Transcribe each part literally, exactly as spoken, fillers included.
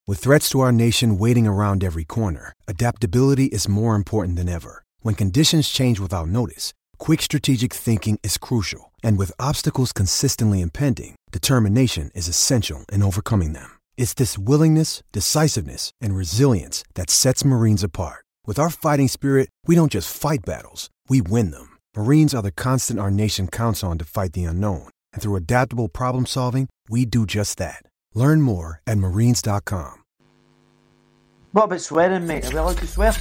With threats to our nation waiting around every corner, adaptability is more important than ever. When conditions change without notice, quick strategic thinking is crucial. And with obstacles consistently impending, determination is essential in overcoming them. It's this willingness, decisiveness, and resilience that sets Marines apart. With our fighting spirit, we don't just fight battles, we win them. Marines are the constant our nation counts on to fight the unknown. And through adaptable problem solving, we do just that. Learn more at marines dot com. What about swearing, mate? Are we allowed to swear?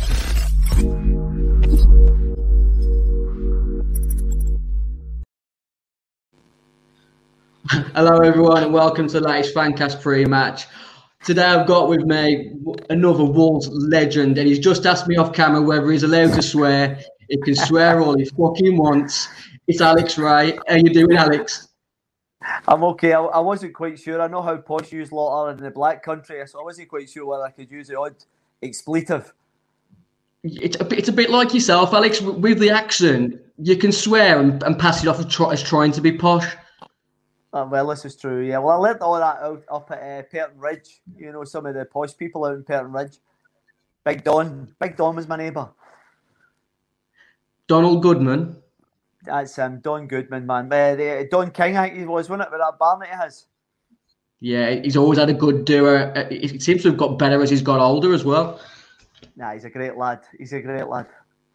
Hello everyone and welcome to the latest Fancast pre-match. Today I've got with me another Wolves legend, and he's just asked me off camera whether he's allowed to swear. He can swear all he fucking wants. It's Alex Ray. How you doing, Alex? I'm okay. I, I wasn't quite sure. I know how posh you lot are in the Black Country, so I wasn't quite sure whether I could use the odd expletive. It's a, it's a bit like yourself, Alex. With the accent, you can swear and, and pass it off as, try, as trying to be posh. Uh, well, this is true, yeah. Well, I learnt all that out up at uh, Perton Ridge. You know, some of the posh people out in Perton Ridge. Big Don. Big Don was my neighbour. Donald Goodman. That's um, Don Goodman, man. Uh, the, Don King, I think he was, wasn't it, with that barn that he has? Yeah, he's always had a good doer. It seems to have got better as he's got older as well. Nah, he's a great lad. He's a great lad.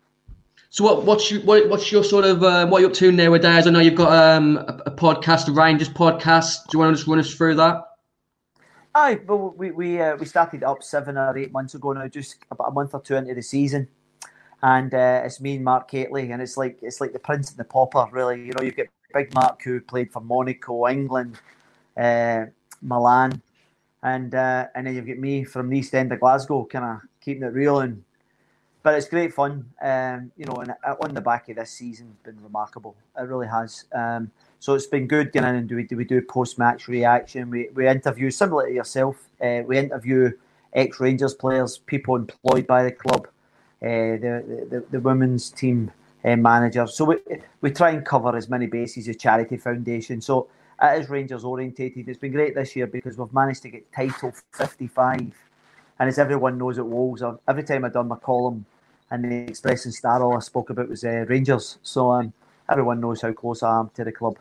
So what, what's your what, what's your sort of uh, what are you up to nowadays? I know you've got um, a, a podcast, a Rangers podcast. Do you want to just run us through that? Aye, well, we we uh, we started up seven or eight months ago now, just about a month or two into the season, and uh, it's me and Mark Catley, and it's like it's like the Prince and the Pauper, really. You know, you get Big Mark who played for Monaco, England, uh, Milan, and uh, and then you've got me from the East End of Glasgow, kind of keeping it real and. But it's great fun, um, you know, and on the back of this season, it's been remarkable. It really has. Um, so it's been good getting in and do we do, we do post-match reaction. We we interview, similar to yourself, uh, we interview ex-Rangers players, people employed by the club, uh, the, the, the women's team uh, manager. So we, we try and cover as many bases as Charity Foundation. So it is Rangers orientated. It's been great this year because we've managed to get title fifty-five. And as everyone knows at Wolves, every time I've done my column, and the Express and Star, all I spoke about was uh, Rangers. So um, everyone knows how close I am to the club.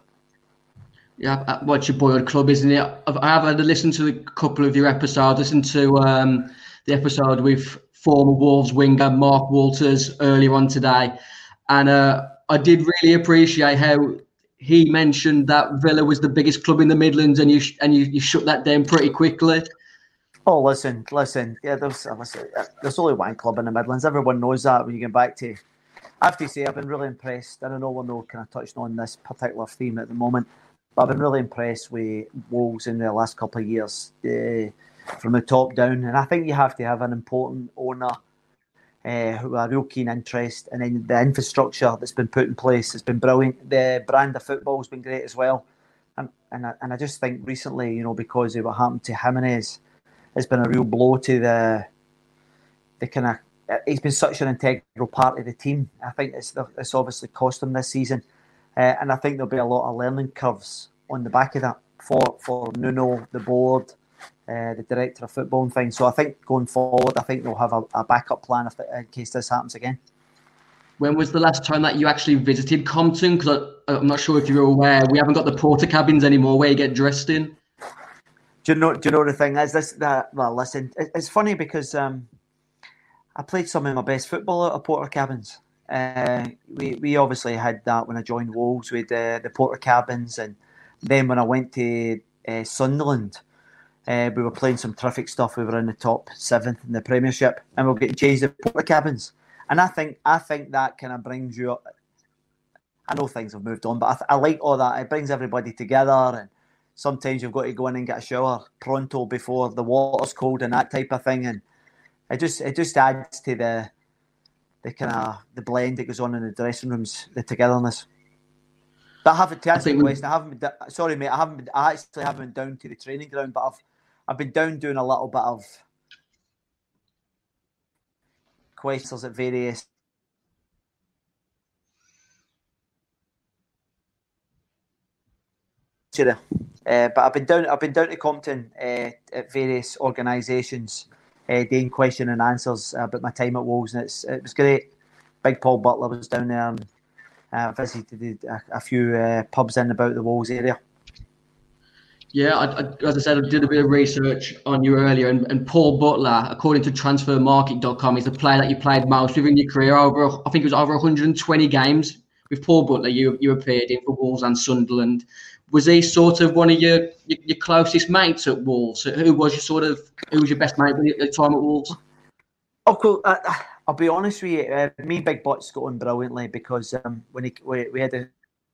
Yeah, what's your boyhood club, isn't it? I've, I have had to listen to a couple of your episodes. Listened to um, the episode with former Wolves winger Mark Walters earlier on today. And uh, I did really appreciate how he mentioned that Villa was the biggest club in the Midlands, and you sh- and you, you shut that down pretty quickly. Oh, listen, listen. Yeah, there's listen, there's only one club in the Midlands. Everyone knows that. When you get back to, I have to say, I've been really impressed. And I know we're not kind of touching on this particular theme at the moment, but I've been really impressed with Wolves in the last couple of years, uh, from the top down. And I think you have to have an important owner uh, who have a real keen interest, and then the infrastructure that's been put in place has been brilliant. The brand of football has been great as well. And and I, and I just think recently, you know, because of what happened to Jimenez, it's been a real blow to the the kind of. He's been such an integral part of the team. I think it's it's obviously cost him this season, uh, and I think there'll be a lot of learning curves on the back of that for for Nuno, the board, uh, the director of football and things. So I think going forward, I think they'll have a, a backup plan if in case this happens again. When was the last time that you actually visited Compton? Because I'm not sure if you're aware, we haven't got the porter cabins anymore where you get dressed in. Do you know? Do you know the thing is this? That well, listen, it, it's funny because um, I played some of my best football out of porter cabins. Uh, we we obviously had that when I joined Wolves with uh, the porter cabins, and then when I went to uh, Sunderland, uh, we were playing some terrific stuff. We were in the top seventh in the Premiership, and we we're getting changed to porter cabins. And I think I think that kind of brings you up. I know things have moved on, but I, th- I like all that. It brings everybody together, and sometimes you've got to go in and get a shower pronto before the water's cold and that type of thing, and it just it just adds to the the kind of the blend that goes on in the dressing rooms, the togetherness. But I haven't to answer the question. I haven't been, sorry, mate. I haven't. Been, I actually haven't been down to the training ground, but I've I've been down doing a little bit of questions at various. Uh, but I've been down. I've been down to Compton uh, at various organisations, uh, doing question and answers about my time at Wolves, and it's it was great. Big Paul Butler was down there, and uh, visited a, a few uh, pubs in about the Wolves area. Yeah, I, I, as I said, I did a bit of research on you earlier, and, and Paul Butler, according to transfer market dot com, is the player that you played most with in your career. Over, I think it was over one hundred twenty games with Paul Butler. You you appeared in for Wolves and Sunderland. Was he sort of one of your, your, your closest mates at Wolves? Who was your sort of who was your best mate at the time at Wolves? Oh, cool. Uh, I'll be honest with you. Uh, me and Big Butts got on brilliantly because um, when he we, we had a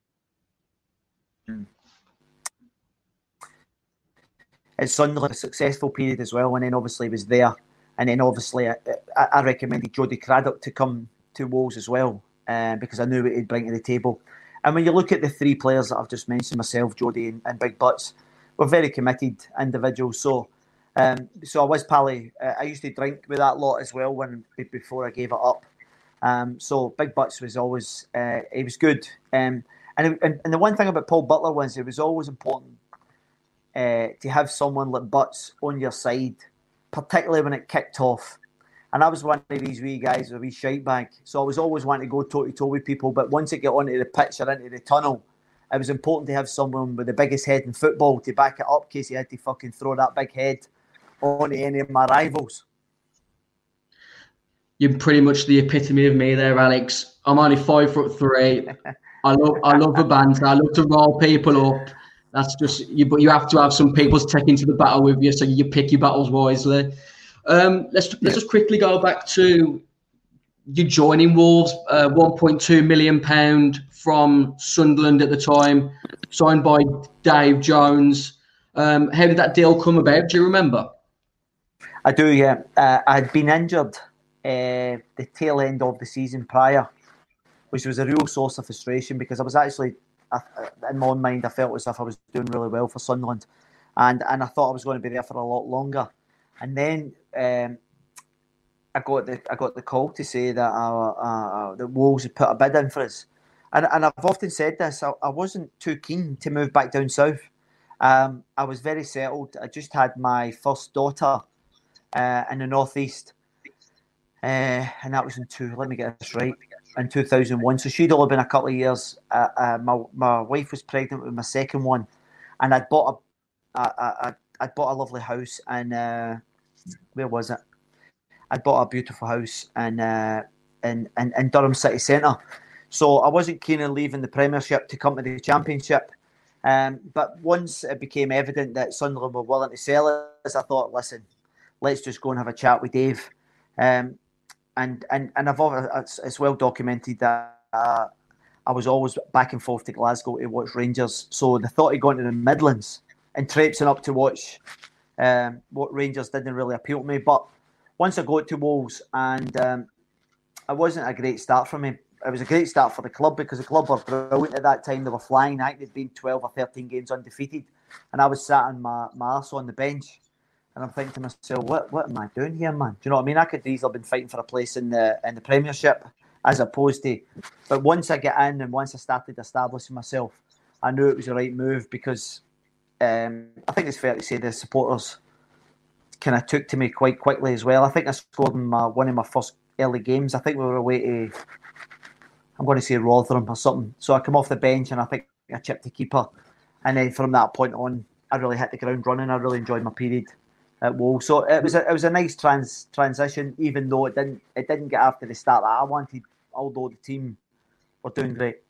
at Sunderland, a successful period as well, and then obviously he was there, and then obviously I, I, I recommended Jody Craddock to come to Wolves as well, uh, because I knew what he'd bring to the table. And when you look at the three players that I've just mentioned, myself, Jody, and, and Big Butts, we're very committed individuals. So, um, so I was Pally. Uh, I used to drink with that lot as well when before I gave it up. Um, so Big Butts was always uh, he was good. Um, and, and and the one thing about Paul Butler was it was always important. Uh, to have someone like Butts on your side, particularly when it kicked off. And I was one of these wee guys, a wee shite bag. So I was always wanting to go toe-to-toe with people. But once it got onto the pitch or into the tunnel, it was important to have someone with the biggest head in football to back it up in case he had to fucking throw that big head onto any of my rivals. You're pretty much the epitome of me there, Alex. I'm only five foot three. I love I love the banter. I love to roll people up. That's just you, but you have to have some people taking to the battle with you, so you pick your battles wisely. Um, let's let's just quickly go back to you joining Wolves. Uh, one point two million pound from Sunderland at the time, signed by Dave Jones. Um, how did that deal come about? Do you remember? I do. Yeah, uh, I'd been injured uh, the tail end of the season prior, which was a real source of frustration because I was actually. I, in my own mind, I felt as if I was doing really well for Sunderland, and and I thought I was going to be there for a lot longer. And then um, I got the I got the call to say that uh, uh, the Wolves had put a bid in for us, and and I've often said this. I, I wasn't too keen to move back down south. Um, I was very settled. I just had my first daughter uh, in the northeast, uh, and that was in two. Let me get this right. In two thousand one, so she'd only been a couple of years. Uh, uh, my my wife was pregnant with my second one, and I'd bought a, a, a I'd bought a lovely house, and uh, where was it? I'd bought a beautiful house in uh, in, in in Durham city centre. So I wasn't keen on leaving the Premiership to come to the Championship. Um, but once it became evident that Sunderland were willing to sell us, I thought, listen, let's just go and have a chat with Dave. Um, And and and I've it's, it's well documented that uh, I was always back and forth to Glasgow to watch Rangers. So the thought of going to the Midlands and traipsing up to watch um, what Rangers didn't really appeal to me. But once I got to Wolves, and um, it wasn't a great start for me. It was a great start for the club because the club were brilliant at that time. They were flying. I think they'd been twelve or thirteen games undefeated, and I was sat on my, my arse on the bench. And I'm thinking to myself, what what am I doing here, man? Do you know what I mean? I could easily have been fighting for a place in the in the Premiership as opposed to... But once I get in and once I started establishing myself, I knew it was the right move because um, I think it's fair to say the supporters kind of took to me quite quickly as well. I think I scored in my, one of my first early games. I think we were away to, I'm going to say Rotherham or something. So I come off the bench and I think I chipped the keeper. And then from that point on, I really hit the ground running. I really enjoyed my period at Wolves. So it was a, it was a nice trans transition, even though it didn't it didn't get after the start that I wanted, although the team were doing great.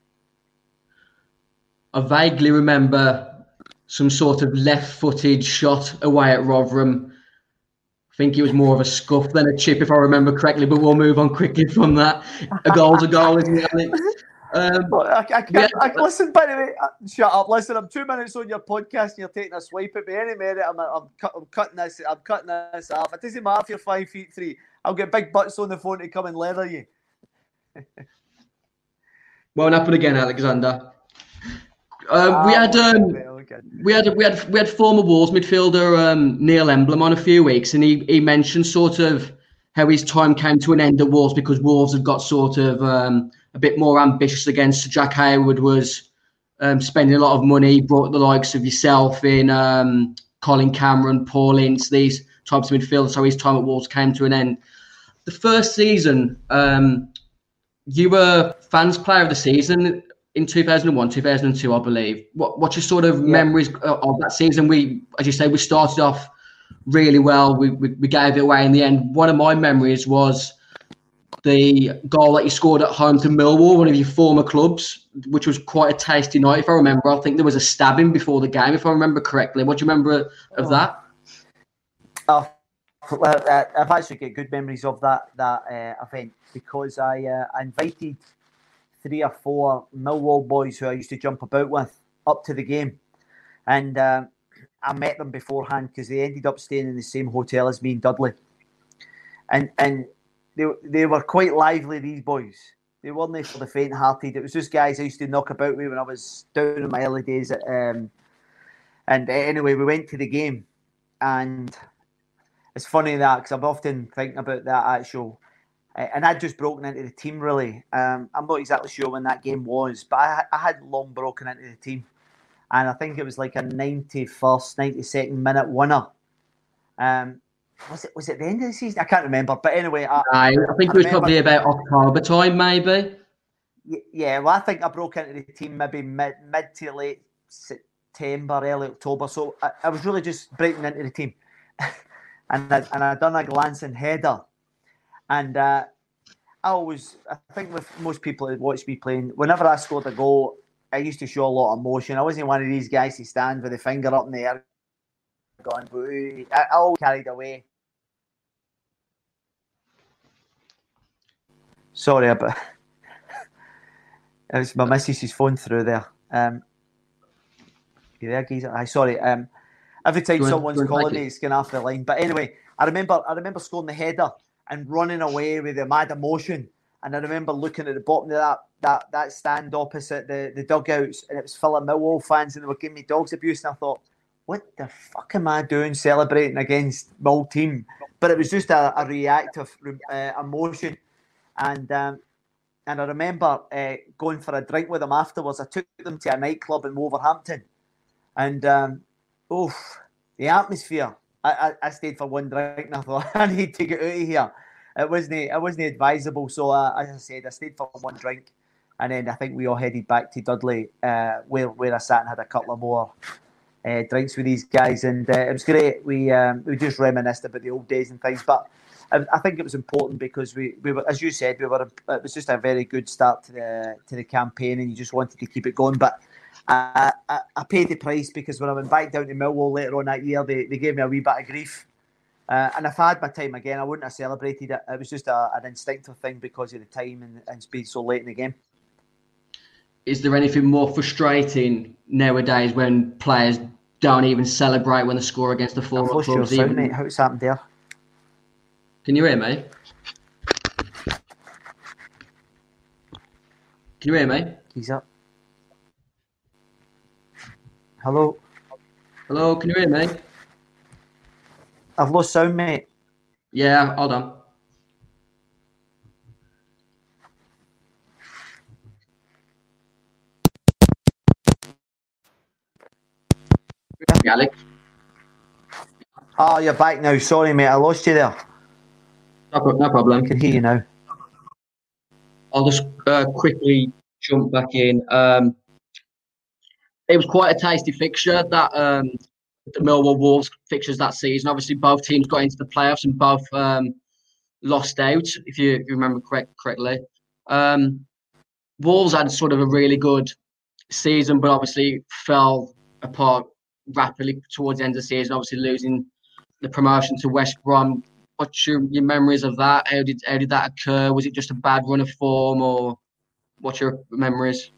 I vaguely remember some sort of left-footed shot away at Rotherham. I think it was more of a scuff than a chip, if I remember correctly, but we'll move on quickly from that. A goal's a goal, isn't it, Alex? Um, well, I, I, yeah. I, I, listen, by the way, shut up. Listen, I'm two minutes on your podcast and you're taking a swipe at me. Any minute, I'm, I'm, cut, I'm cutting this. I'm cutting this off. It doesn't matter if you're five feet three. I'll get Big Butts on the phone to come and leather you. Won't happen again, Alexander. Um, ah, we had um, okay. we had we had we had former Wolves midfielder um, Neil Emblem on a few weeks, and he he mentioned sort of how his time came to an end at Wolves because Wolves had got sort of um, a bit more ambitious against Jack Hayward was um, spending a lot of money, brought the likes of yourself in, um, Colin Cameron, Paul Ince, these types of midfielders. So his time at Wolves came to an end. The first season, um, you were fans player of the season in two thousand one, two thousand two, I believe. What, what's your sort of yeah. memories of that season? We, as you say, we started off really well. We, we we gave it away in the end. One of my memories was the goal that you scored at home to Millwall, one of your former clubs, which was quite a tasty night, if I remember. I think there was a stabbing before the game, if I remember correctly. What do you remember of oh. that? Oh, I've actually got good memories of that that uh, event because I, uh, I invited three or four Millwall boys who I used to jump about with up to the game. And um, I met them beforehand because they ended up staying in the same hotel as me and Dudley. And and they they were quite lively, these boys. They weren't for the faint-hearted. It was just guys I used to knock about with when I was down in my early days. At, um, and uh, anyway, we went to the game. And it's funny that, because I'm often thinking about that actual... Uh, and I'd just broken into the team, really. Um, I'm not exactly sure when that game was, but I, I had long broken into the team. And I think it was like a ninety-first, ninety-second minute winner. Um, was it was it the end of the season? I can't remember. But anyway, I, I, I think I it was probably about October time, maybe. Yeah, well, I think I broke into the team maybe mid, mid to late September, early October. So I, I was really just breaking into the team. and I, and I'd done a glancing header. And uh, I always, I think with most people that watch me playing, whenever I scored a goal, I used to show a lot of emotion. I wasn't one of these guys to stand with the finger up in the air going, boo. I, I always carried away. Sorry, but it was my missus's phone through there. Um, you there, geezer? Aye, sorry. Um, every time going, someone's going calling me, it's going off the line. But anyway, I remember, I remember scoring the header and running away with a mad emotion. And I remember looking at the bottom of that that that stand opposite the, the dugouts, and it was full of Millwall fans, and they were giving me dogs abuse. And I thought, what the fuck am I doing celebrating against my old team? But it was just a, a reactive uh, emotion. And um, and I remember uh, going for a drink with them afterwards. I took them to a nightclub in Wolverhampton. And, um, oof, the atmosphere. I, I, I stayed for one drink and I thought, I need to get out of here. It wasn't, it wasn't advisable. So, uh, as I said, I stayed for one drink. And then I think we all headed back to Dudley, uh, where, where I sat and had a couple of more uh, drinks with these guys. And uh, it was great. We um, we just reminisced about the old days and things. But I, I think it was important because we, we were, as you said, we were. It was just a very good start to the to the campaign, and you just wanted to keep it going. But I, I, I paid the price because when I went back down to Millwall later on that year, they, they gave me a wee bit of grief. Uh, and if I had my time again, I wouldn't have celebrated it. It was just a, an instinctive thing because of the time and, and being so late in the game. Is there anything more frustrating nowadays when players don't even celebrate when they score against the former clubs? Your sound, mate. How's happened there? Can you hear me? Can you hear me? He's up. Hello? Hello, can you hear me? I've lost sound, mate. Yeah, hold on. Alex. Oh, you're back now. Sorry, mate. I lost you there. No, no problem. I can hear you now. I'll just uh, quickly jump back in. Um, it was quite a tasty fixture, that um, the Millwall Wolves fixtures that season. Obviously, both teams got into the playoffs and both um, lost out, if you, if you remember correct, correctly. Um, Wolves had sort of a really good season, but obviously fell apart rapidly towards the end of the season, obviously losing the promotion to West Brom. What's your, your memories of that? How did how did that occur? Was it just a bad run of form, or what's your memories?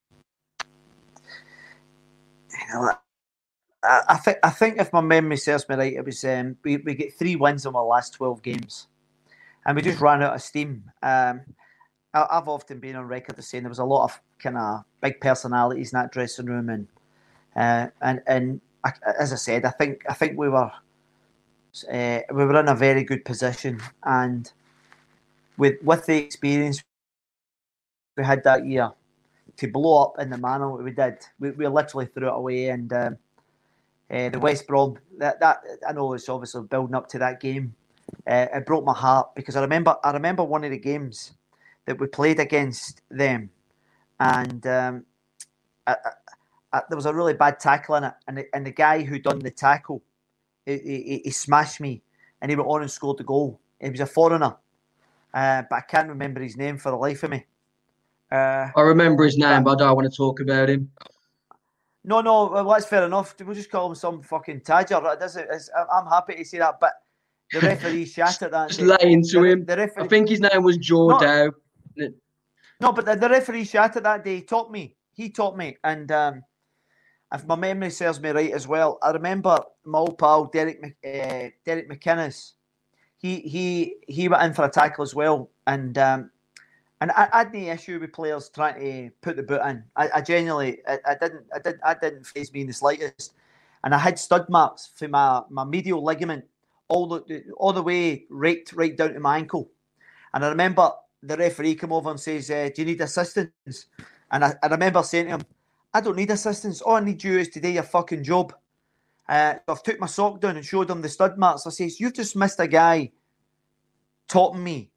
You know, I, I think I think if my memory serves me right, it was um, we we get three wins in our last twelve games, and we just ran out of steam. Um, I, I've often been on record as saying there was a lot of kind of big personalities in that dressing room, and uh, and and I, as I said, I think I think we were. Uh, we were in a very good position, and with with the experience we had that year, to blow up in the manner we did, we, we literally threw it away. And um, uh, the West Brom, that, that I know it's obviously building up to that game. Uh, it broke my heart because I remember I remember one of the games that we played against them, and um, I, I, I, there was a really bad tackle in it, and the, and the guy who done the tackle, he, he, he smashed me, and he went on and scored the goal. He was a foreigner, uh, but I can't remember his name for the life of me. Uh, I remember his name, but, but I don't want to talk about him. No, no, well, that's fair enough. We'll just call him some fucking Tadger. It doesn't, it's, I'm happy to say that, but the referee shattered that. Just lay into the, him. The referee, I think his name was Joe no, Dow. No, but the, the referee shattered that day. He taught me. He taught me. And um, if my memory serves me right as well, I remember my old pal, Derek, uh, Derek McInnes. He he he went in for a tackle as well. And um, and I, I had no issue with players trying to put the boot in. I, I genuinely, I, I didn't, I didn't, I didn't faze me in the slightest. And I had stud marks for my, my medial ligament all the all the way right right down to my ankle. And I remember the referee came over and says, uh, "Do you need assistance?" And I, I remember saying to him, "I don't need assistance. All I need you is to do your fucking job." Uh, so I've took my sock down and showed him the stud marks. I says, "You've just missed a guy topping me,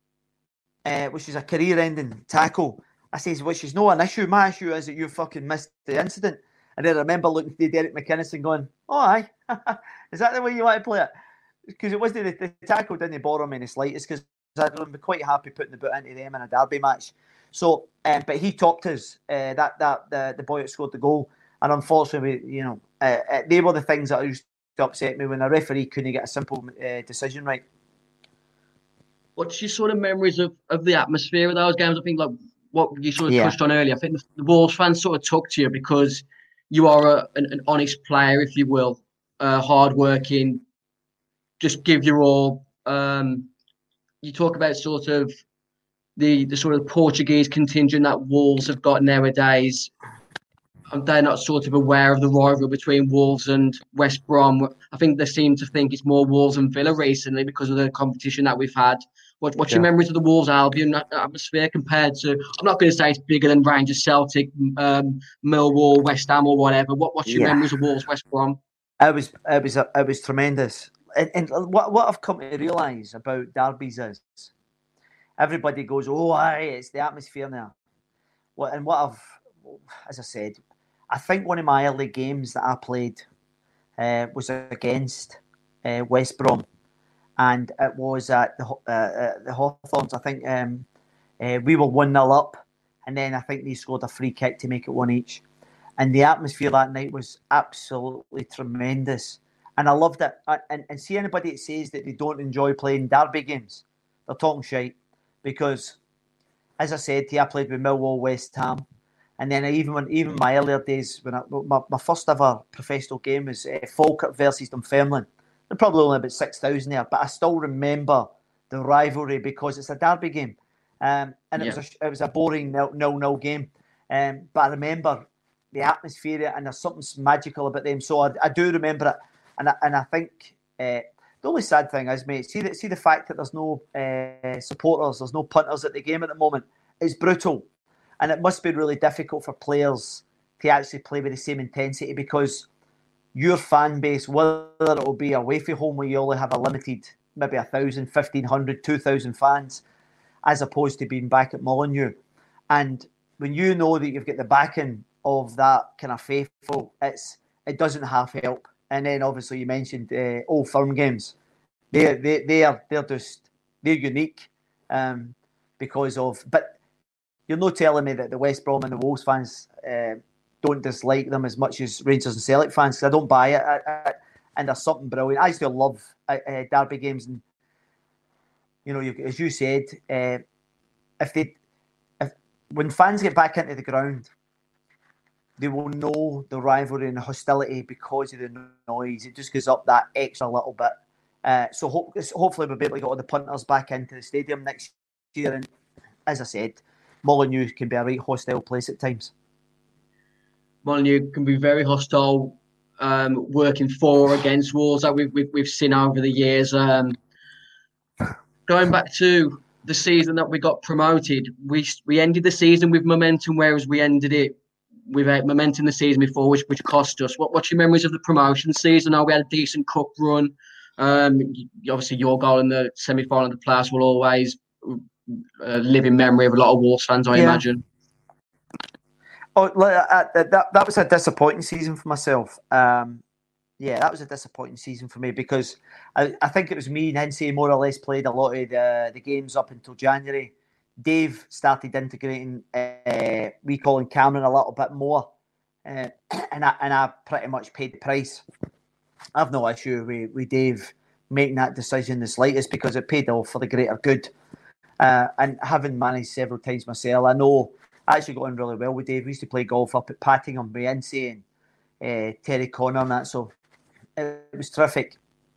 uh, which is a career-ending tackle." I says, "Which is not an issue. My issue is that you fucking missed the incident." And then I remember looking to Derek McInnes and going, "Oh, aye, is that the way you want to play it?" Because it wasn't the, the tackle didn't bother me in the slightest. Because I'd be quite happy putting the boot into them in a derby match. So, um, but he topped us. Uh, that that the, the boy that scored the goal, and unfortunately, you know, uh, uh, they were the things that used to upset me when a referee couldn't get a simple uh, decision right. What's your sort of memories of, of the atmosphere of those games? I think like what you sort of yeah. touched on earlier. I think the, the Wolves fans sort of took to you because you are a, an, an honest player, if you will, uh, hardworking, just give your all. Um, you talk about sort of the the sort of Portuguese contingent that Wolves have got nowadays. And they're not sort of aware of the rivalry between Wolves and West Brom. I think they seem to think it's more Wolves and Villa recently because of the competition that we've had. What, what's yeah. your memories of the Wolves Albion atmosphere compared to, I'm not going to say it's bigger than Rangers, Celtic, um, Millwall, West Ham or whatever. What, what's your yeah. memories of Wolves, West Brom? It was, it was, it was tremendous. And, and what, what I've come to realise about derbies is everybody goes, "Oh, aye, it's the atmosphere now." Well, and what I've, as I said, I think one of my early games that I played uh, was against uh, West Brom, and it was at the uh, uh, the Hawthorns. I think um, uh, we were one nil up, and then I think they scored a free kick to make it one each. And the atmosphere that night was absolutely tremendous, and I loved it. And, and see anybody that says that they don't enjoy playing derby games, they're talking shite, because, as I said to you, I played with Millwall, West Ham. And then even when even my earlier days, when I, my, my first ever professional game was uh, Falkirk versus Dunfermline. There probably only about six thousand there, but I still remember the rivalry because it's a derby game, um, and it yeah. was a, it was a boring nil nil game. Um, but I remember the atmosphere, and there's something magical about them. So I, I do remember it, and I, and I think uh, the only sad thing is, mate, see the see the fact that there's no uh, supporters, there's no punters at the game at the moment. It's brutal. And it must be really difficult for players to actually play with the same intensity because your fan base, whether it will be away from home where you only have a limited, maybe one thousand, fifteen hundred, two thousand fans, as opposed to being back at Molineux. And when you know that you've got the backing of that kind of faithful, it's it doesn't half help. And then obviously you mentioned uh, Old Firm games. They they they are they're just they're unique um, because of but. You're not telling me that the West Brom and the Wolves fans uh, don't dislike them as much as Rangers and Celtic fans, because I don't buy it. I, I, and there's something brilliant. I still love uh, uh, derby games, and you know, you, as you said, uh, if they, if when fans get back into the ground, they will know the rivalry and the hostility because of the noise. It just goes up that extra little bit. Uh, so hope, hopefully we'll be able to get all the punters back into the stadium next year. And as I said, Molineux can be a right hostile place at times. Molineux can be very hostile, um, working for or against Wolves that we've, we've we've seen over the years. Um, going back to the season that we got promoted, we we ended the season with momentum, whereas we ended it without momentum the season before, which which cost us. What what's your memories of the promotion season? Oh, we had a decent cup run. Um, obviously, your goal in the semi-final of the playoffs will always uh, live in memory of a lot of Wolves fans, I yeah. imagine. Oh, uh, that that was a disappointing season for myself. Um, yeah, that was a disappointing season for me because I, I think it was me and Hinsey more or less played a lot of the, the games up until January. Dave started integrating uh, we Colin Cameron a little bit more, uh, and I and I pretty much paid the price. I've no issue with, with Dave making that decision the slightest because it paid off for the greater good. Uh, and having managed several times myself, I know I actually got on really well with Dave. We used to play golf up at Pattingham with Hinsey and uh, Terry Connor and that, so it was terrific.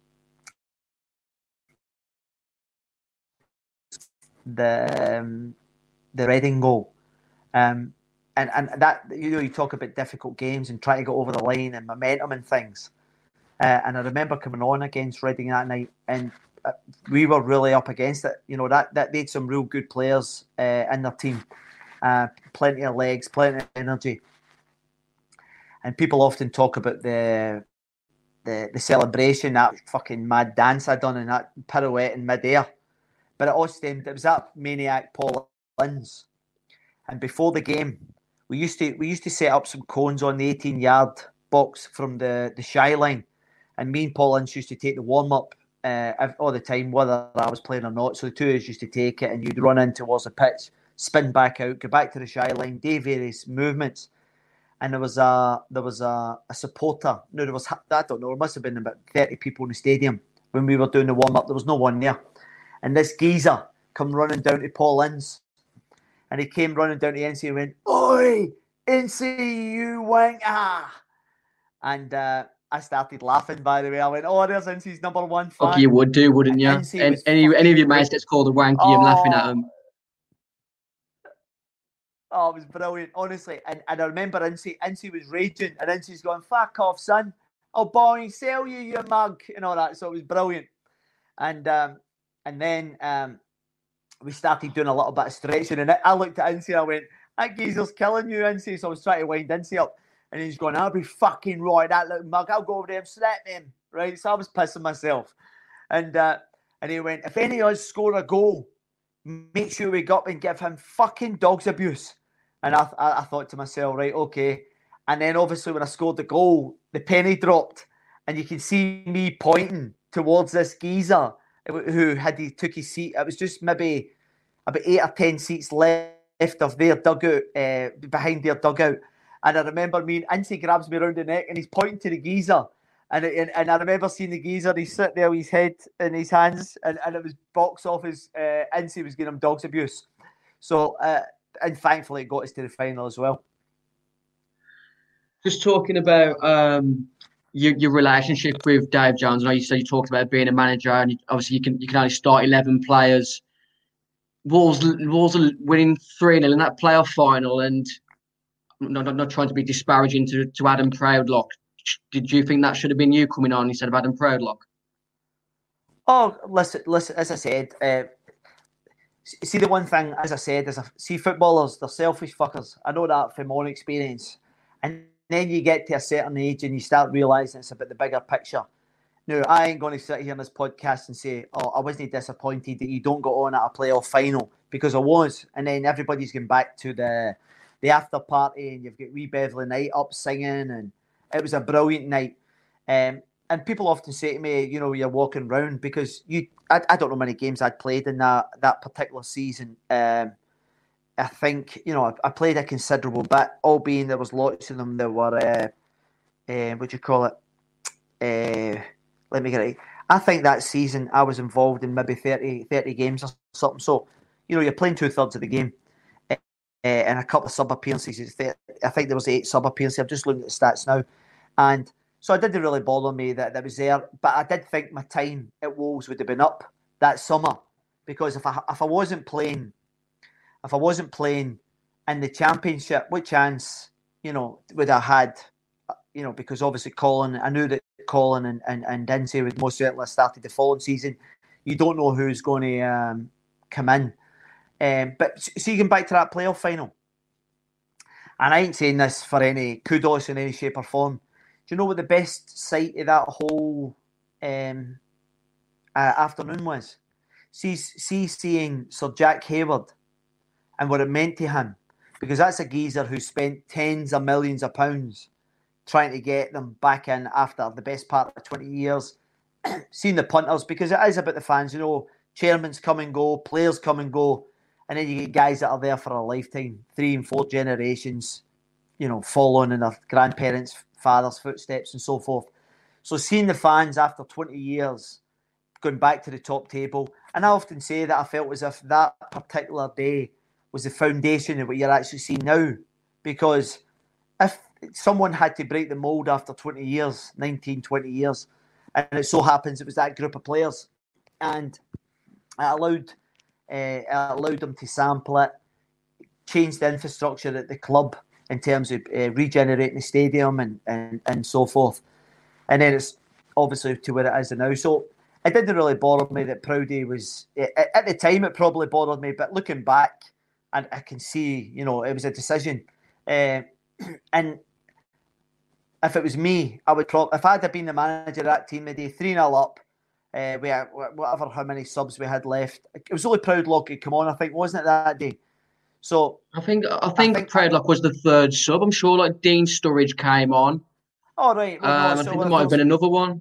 The um, the Reading goal, um, and and that you know you talk about difficult games and try to go over the line and momentum and things. Uh, and I remember coming on against Reading that night, and uh, we were really up against it. You know that that they had some real good players uh, in their team, uh, plenty of legs, plenty of energy. And people often talk about the the the celebration, that fucking mad dance I done, and that pirouette in midair. But it all stemmed. It was that maniac Paul Ince, and before the game, we used to we used to set up some cones on the eighteen-yard box from the the shy line, and me and Paul Ince used to take the warm up uh, all the time, whether I was playing or not. So the two of us used to take it, and you'd run in towards the pitch, spin back out, go back to the shy line, do various movements. And there was a there was a, a supporter. No, there was I don't know. There must have been about thirty people in the stadium when we were doing the warm up. There was no one there. And this geezer come running down to Paul Ince. And he came running down to Ince and went, "Oi, Ince, you wanker!" And uh, I started laughing, by the way. I went, "Oh, there's Ince's number one fan." Okay, you would do, wouldn't you? And any any of your mates gets called a wanky, oh, you're laughing at him. Oh, it was brilliant, honestly. And, and I remember Ince, Ince was raging, and Ince's going, "Fuck off, son. I'll buy and sell you your mug," and all that. So it was brilliant. And um, and then um, we started doing a little bit of stretching, and I looked at Ince and I went, "That geezer's killing you, Ince." So I was trying to wind Ince up, and he's going, "I'll be fucking right, that little mug. I'll go over there and slap him." Right? So I was pissing myself. And uh, and he went, "If any of us score a goal, make sure we go up and give him fucking dog's abuse." And I, I, I thought to myself, right, okay. And then obviously when I scored the goal, the penny dropped, and you can see me pointing towards this geezer who had he took his seat. It was just maybe about eight or ten seats left of their dugout, uh, behind their dugout. And I remember me and Ince grabs me around the neck and he's pointing to the geezer. And, and and I remember seeing the geezer, he's sitting there with his head in his hands, and, and it was box office. Uh, Ince was giving him dog's abuse. So, uh, and thankfully it got us to the final as well. Just talking about um, your your relationship with Dave Jones. I know you said you talked about being a manager, and you, obviously you can you can only start eleven players. Wolves Wolves are winning three nil in that playoff final, and I'm not, I'm not trying to be disparaging to, to Adam Proudlock. Did you think that should have been you coming on instead of Adam Proudlock? Oh, listen, listen. As I said, uh, see the one thing, as I said, is I see footballers, they're selfish fuckers. I know that from my own experience. And then you get to a certain age and you start realising it's about the bigger picture. Now, I ain't going to sit here in this podcast and say, "Oh, I wasn't disappointed that you don't go on at a playoff final," because I was. And then everybody's going back to the the after party, and you've got wee Beverly Knight up singing, and it was a brilliant night. Um, and people often say to me, you know, you're walking round because you, I, I don't know how many games I'd played in that, that particular season. Um, I think, you know, I, I played a considerable bit, albeit there was lots of them that were, uh, uh, what do you call it? Uh, let me get it. I think that season I was involved in maybe thirty, thirty games or something. So, you know, you're playing two thirds of the game. Uh, and a couple of sub appearances. I think there was eight sub appearances. I'm just looking at the stats now. And so it didn't really bother me that that was there. But I did think my time at Wolves would have been up that summer. Because if I if I wasn't playing, if I wasn't playing in the Championship, what chance, you know, would I had, you know, because obviously Colin, I knew that Colin and, and, and Ince would most certainly have started the following season. You don't know who's going to um, come in. Um, but see, going back to that playoff final, and I ain't saying this for any kudos in any shape or form. Do you know what the best sight of that whole um, uh, afternoon was? See, see, seeing Sir Jack Hayward and what it meant to him, because that's a geezer who spent tens of millions of pounds trying to get them back in after the best part of twenty years. Seeing the punters, because it is about the fans, you know, chairmans come and go, players come and go, and then you get guys that are there for a lifetime, three and four generations, you know, following in their grandparents' fathers' footsteps and so forth. So seeing the fans after twenty years going back to the top table, and I often say that I felt as if that particular day was the foundation of what you're actually seeing now. Because if someone had to break the mould after twenty years, nineteen, twenty years, and it so happens it was that group of players, and it allowed, uh, it allowed them to sample it, change the infrastructure at the club in terms of uh, regenerating the stadium and, and, and so forth. And then it's obviously to where it is now. So it didn't really bother me that Proudy was, at the time it probably bothered me, but looking back, and I can see, you know, it was a decision. Uh, and if it was me, I would probably, if I had been the manager of that team the day, three nil up, uh, we had, whatever, how many subs we had left. It was only Proudlock had come on, I think, wasn't it, that day? So I think I think, I think Proudlock was the third sub. I'm sure like Dean Sturridge came on. All right. Well, um, no, I so think there if might it have was, been another one.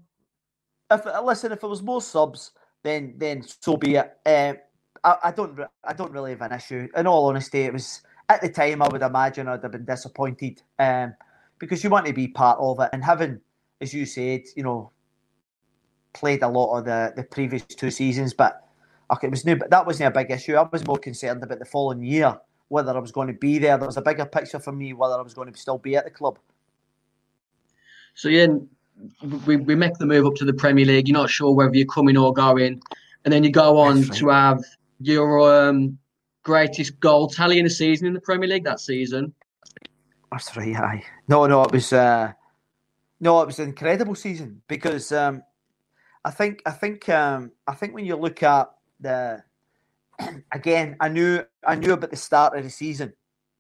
If listen, if it was more subs, then then so be it. Uh, I, I don't I don't really have an issue. In all honesty, it was at the time I would imagine I'd have been disappointed, um, because you want to be part of it, and having, as you said, you know, played a lot of the, the previous two seasons, but okay, it was new. But that wasn't a big issue. I was more concerned about the following year, whether I was going to be there. There was a bigger picture for me, whether I was going to still be at the club. So yeah, we, we make the move up to the Premier League. You're not sure whether you're coming or going, and then you go on Right. to have your um, greatest goal tally in the season in the Premier League that season. That's right. Aye. No, no, it was uh, no, it was an incredible season, because um, I think I think um, I think when you look at the again, I knew I knew about the start of the season.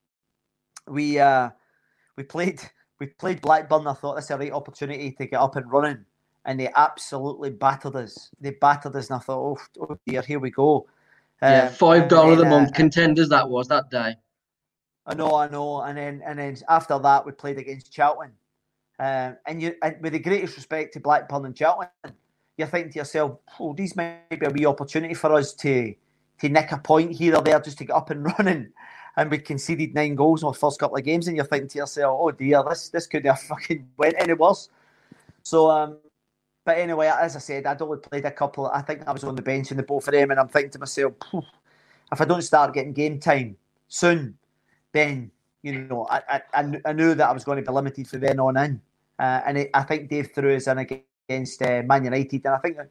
We uh, we played. We played Blackburn. I thought this was a right opportunity to get up and running, and they absolutely battered us. They battered us, and I thought, oh, oh dear, here we go. Yeah, um, five goal of the then, month uh, contenders that was that day. I know, I know, and then and then after that we played against Cheltenham, um, and you, and with the greatest respect to Blackburn and Cheltenham, you're thinking to yourself, oh, these might be a wee opportunity for us to to nick a point here or there just to get up and running. And we conceded nine goals in our first couple of games, and you're thinking to yourself, "Oh dear, this this could have fucking went any worse." So, um, but anyway, as I said, I'd only played a couple. I think I was on the bench in the both of them, and I'm thinking to myself, if I don't start getting game time soon, then you know, I I, I knew that I was going to be limited from then on in. Uh, and it, I think Dave threw us in against uh, Man United, and I think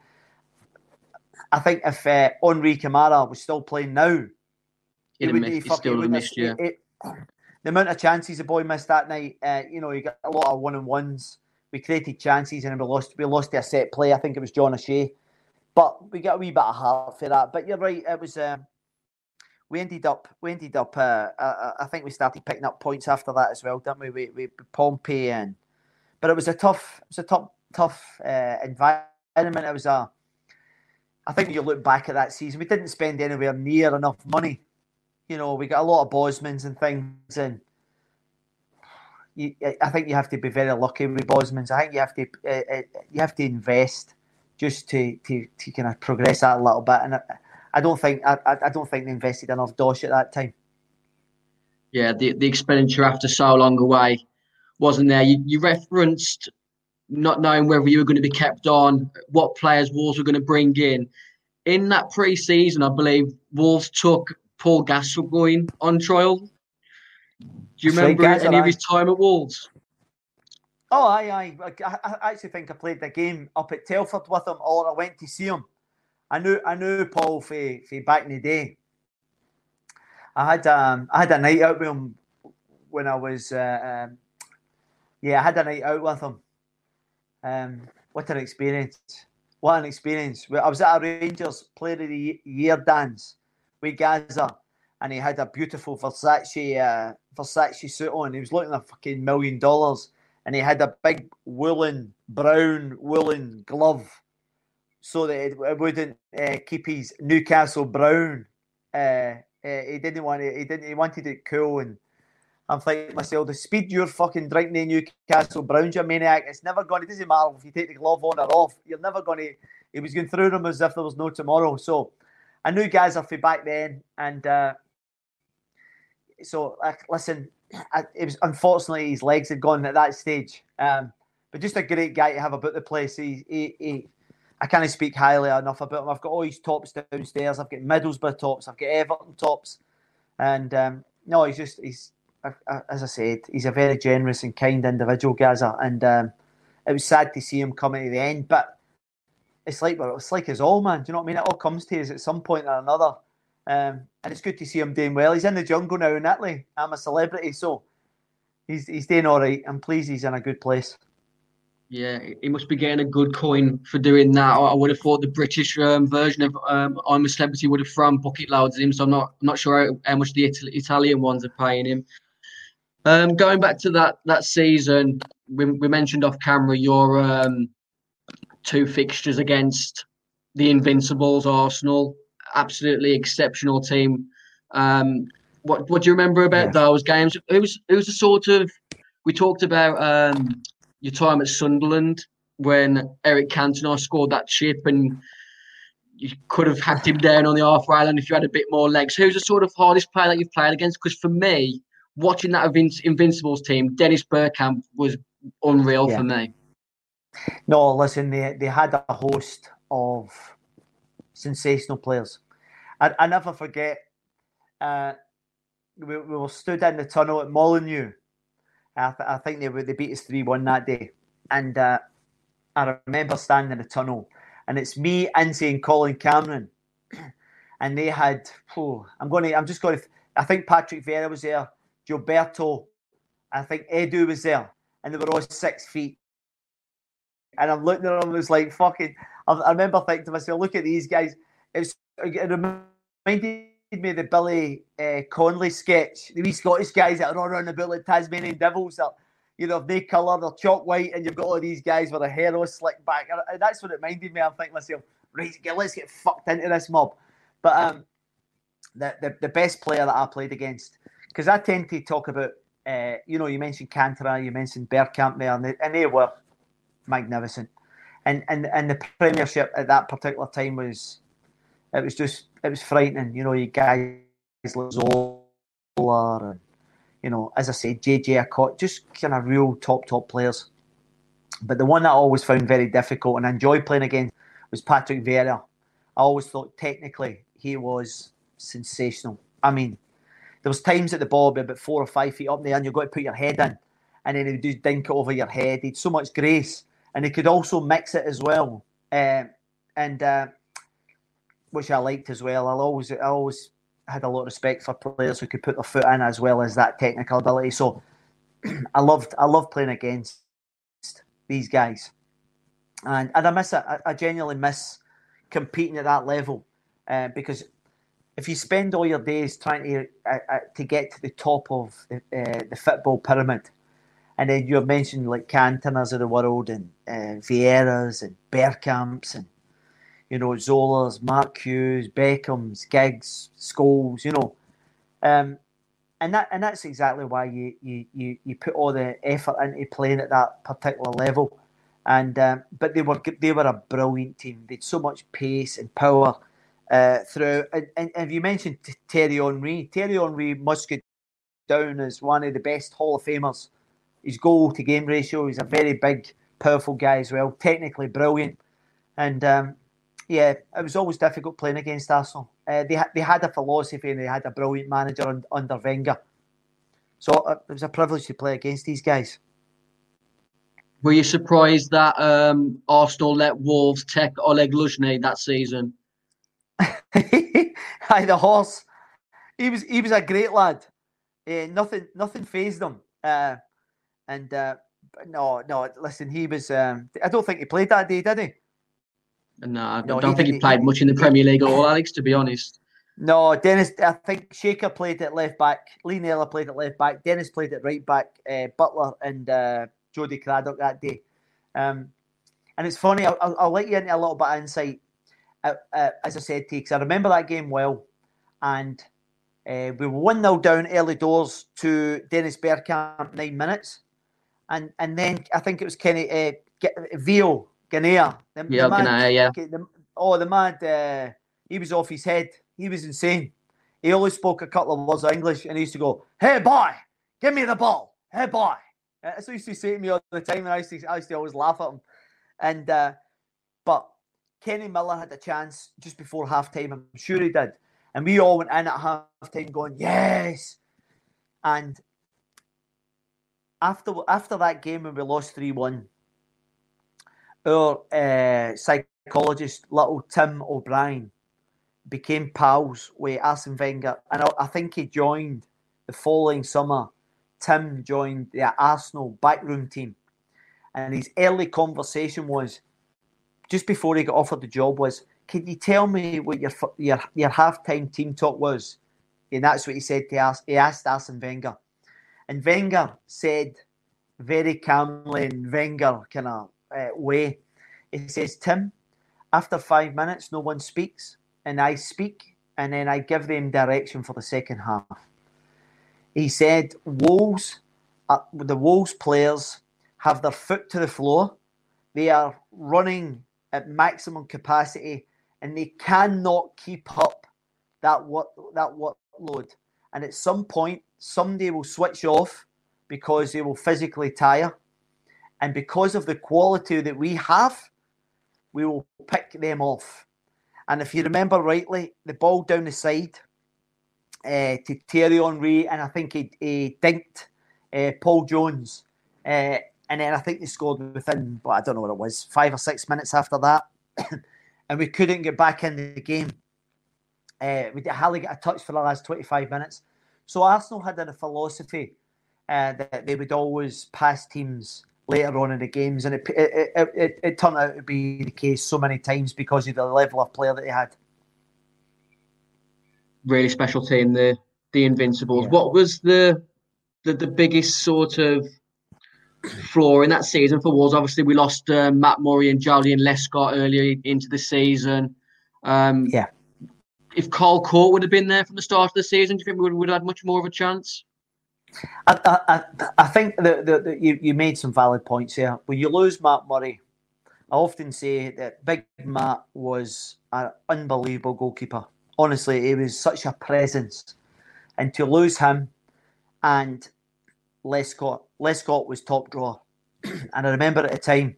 I think if uh, Henri Camara was still playing now. He'd have missed, he still would have missed, yeah. It, it, the amount of chances the boy missed that night, uh, you know, you got a lot of one on ones. We created chances and we lost. We lost to a set play. I think it was John O'Shea, but we got a wee bit of heart for that. But you're right. It was. Um, we ended up. We ended up. Uh, uh, I think we started picking up points after that as well, didn't we? We, we Pompey and. But it was a tough. It was a tough, tough uh, environment. It was a. I think when you look back at that season, we didn't spend anywhere near enough money. You know, we got a lot of Bosmans and things, and you, I think you have to be very lucky with Bosmans. I think you have to uh, you have to invest just to, to, to kind of progress that a little bit. And I, I don't think I, I don't think they invested enough dosh at that time. Yeah, the the expenditure after so long away wasn't there. You, you referenced not knowing whether you were going to be kept on, what players Wolves were going to bring in. In that pre-season, I believe Wolves took Paul Gascoigne on trial. Do you remember right, any of his time at Wolves? Oh, aye, aye. I, I actually think I played the game up at Telford with him, or I went to see him. I knew I knew Paul for, for back in the day. I had um I had a night out with him when I was uh, um, yeah I had a night out with him. Um, what an experience! What an experience! I was at a Rangers Player of the Year dance with Gaza, and he had a beautiful Versace uh, Versace suit on. He was looking at a fucking million dollars, and he had a big woolen, brown woolen glove, so that it, it wouldn't uh, keep his Newcastle brown. Uh, uh, he didn't want it. He didn't. He wanted it cool. And I'm thinking to myself, the speed you're fucking drinking in Newcastle Browns, you maniac. It's never going. It doesn't matter if you take the glove on or off. You're never going to. He was going through them as if there was no tomorrow. So I knew guys are for back then, and uh, so like, listen, I, it was unfortunately his legs had gone at that stage. Um, but just a great guy to have about the place. He, he, he I can't speak highly enough about him. I've got all his tops downstairs. I've got Middlesbrough tops. I've got Everton tops, and um, no, he's just he's as I said, he's a very generous and kind individual, Gaza, and um, it was sad to see him coming to the end. But it's like it's like us all, man. Do you know what I mean? It all comes to us at some point or another, um, and it's good to see him doing well. He's in the jungle now in Italy. I'm a celebrity, so he's he's doing all right. I'm pleased he's in a good place. Yeah, he must be getting a good coin for doing that. I would have thought the British um, version of um, I'm a Celebrity would have thrown bucket loads at him, so I'm not I'm not sure how, how much the Italy, Italian ones are paying him. Um, going back to that that season, we, we mentioned off camera your um, two fixtures against the Invincibles, Arsenal. Absolutely exceptional team. Um, what what do you remember about yeah. those games? It was it was a sort of we talked about um, your time at Sunderland when Eric Cantona scored that chip and you could have hacked him down on the half island if you had a bit more legs. Who's the sort of hardest player that you've played against? Because for me, watching that Invincibles team, Dennis Bergkamp was unreal yeah. for me. No, listen, they they had a host of sensational players. I, I never forget, uh, we, we were stood in the tunnel at Molineux. I, th- I think they were, they beat us three one that day. And uh, I remember standing in the tunnel, and it's me, Ince, and Colin Cameron. And they had, oh, I'm going to, I'm just going to, I think Patrick Vieira was there, Gilberto, I think Edu was there, and they were all six feet. And I'm looking at them, it was like fucking, I, I remember thinking to myself, look at these guys. It, was, it reminded me of the Billy uh, Connolly sketch, the wee Scottish guys that run around the bill like Tasmanian devils that, you know, if they colour, they're chalk white, and you've got all these guys with their hair all slicked back. And that's what it reminded me. I'm thinking to myself, right, let's get fucked into this mob. But um, the, the, the best player that I played against, because I tend to talk about, uh, you know, you mentioned Cantona, you mentioned Bergkamp there, and they, and they were magnificent. And, and and the Premiership at that particular time was, it was just, it was frightening. You know, you guys like Zola and, you know, as I said, J J Okocha, just kind of real top, top players. But the one that I always found very difficult and I enjoyed playing against was Patrick Vieira. I always thought technically he was sensational. I mean, there was times that the ball would be about four or five feet up there and you've got to put your head in, and then he would just dink it over your head. He had so much grace, and he could also mix it as well. Uh, and uh, which I liked as well. I always, I always had a lot of respect for players who could put their foot in as well as that technical ability. So I loved, I loved playing against these guys, and and I miss it. I, I genuinely miss competing at that level, uh, because if you spend all your days trying to uh, uh, to get to the top of the, uh, the football pyramid, and then you're mentioning like Cantonas of the world and uh, Vieiras and Bergkamps and, you know, Zolas, Mark Hughes, Beckhams, Giggs, Scholes, you know, um, and that and that's exactly why you you you you put all the effort into playing at that particular level. And um, but they were they were a brilliant team. They had so much pace and power uh, through. And, and, and you mentioned Thierry Henry. Thierry Henry must go down as one of the best Hall of Famers. His goal to game ratio, he's a very big, powerful guy as well. Technically brilliant. And um, yeah, it was always difficult playing against Arsenal. Uh, they, ha- they had a philosophy and they had a brilliant manager un- under Wenger. So uh, it was a privilege to play against these guys. Were you surprised that um, Arsenal let Wolves take Oleg Luzhny that season? Hi, the horse. He was he was a great lad. Uh, nothing nothing fazed him. Uh, and uh, no, no. Listen, he was. Um, I don't think he played that day, did he? No, I no, don't he think he did, played he, much in the he, Premier League at all, Alex. To be honest. No, Dennis, I think Shaker played at left back, Lee Naylor played at left back, Dennis played at right back, uh, Butler and uh, Jody Craddock that day. Um, and it's funny, I'll, I'll, I'll let you into a little bit of insight, uh, uh, as I said to you, because I remember that game well, and uh, we were one nil down early doors to Dennis Bergkamp, nine minutes, and and then I think it was Kenny, uh, Vio, Ganea. The, yeah, the Ganea, yeah. The, oh, the mad, uh, he was off his head. He was insane. He only spoke a couple of words of English, and he used to go, "Hey boy, give me the ball. Hey boy." That's what he used to say to me all the time, and I used to, I used to always laugh at him. And uh, but Kenny Miller had a chance just before half time. I'm sure he did, and we all went in at half time going, "Yes." And after after that game when we lost three one, our uh, psychologist, little Tim O'Brien, became pals with Arsene Wenger, and I, I think he joined the following summer. Tim joined the Arsenal backroom team, and his early conversation was just before he got offered the job was, "Can you tell me what your your your halftime team talk was?" And that's what he said to us. He asked Arsene Wenger, and Wenger said very calmly in Wenger kind of uh, way, he says, "Tim, after five minutes, no one speaks. And I speak, and then I give them direction for the second half." He said, Wolves, uh, the Wolves players have their foot to the floor. They are running at maximum capacity, and they cannot keep up that work, that workload. And at some point, somebody will switch off because they will physically tire. And because of the quality that we have, we will pick them off. And if you remember rightly, the ball down the side uh, to Thierry Henry, and I think he, he dinked uh, Paul Jones. Uh, and then I think they scored within, well, I don't know what it was, five or six minutes after that. And we couldn't get back in the game. Uh, we hardly got a touch for the last twenty-five minutes. So Arsenal had a philosophy uh, that they would always pass teams later on in the games, and it, it it, it it turned out to be the case so many times because of the level of player that he had. Really special team, the the Invincibles. Yeah. What was the, the the biggest sort of flaw in that season for Wolves? Obviously, we lost uh, Matt Murray and Julian Lescott earlier into the season. Um, yeah. If Carl Court would have been there from the start of the season, do you think we would, would have had much more of a chance? I, I, I think that, that, that you, you made some valid points here. When you lose Matt Murray, I often say that Big Matt was an unbelievable goalkeeper. Honestly, he was such a presence. And to lose him and Lescott, Lescott was top drawer. And I remember at the time,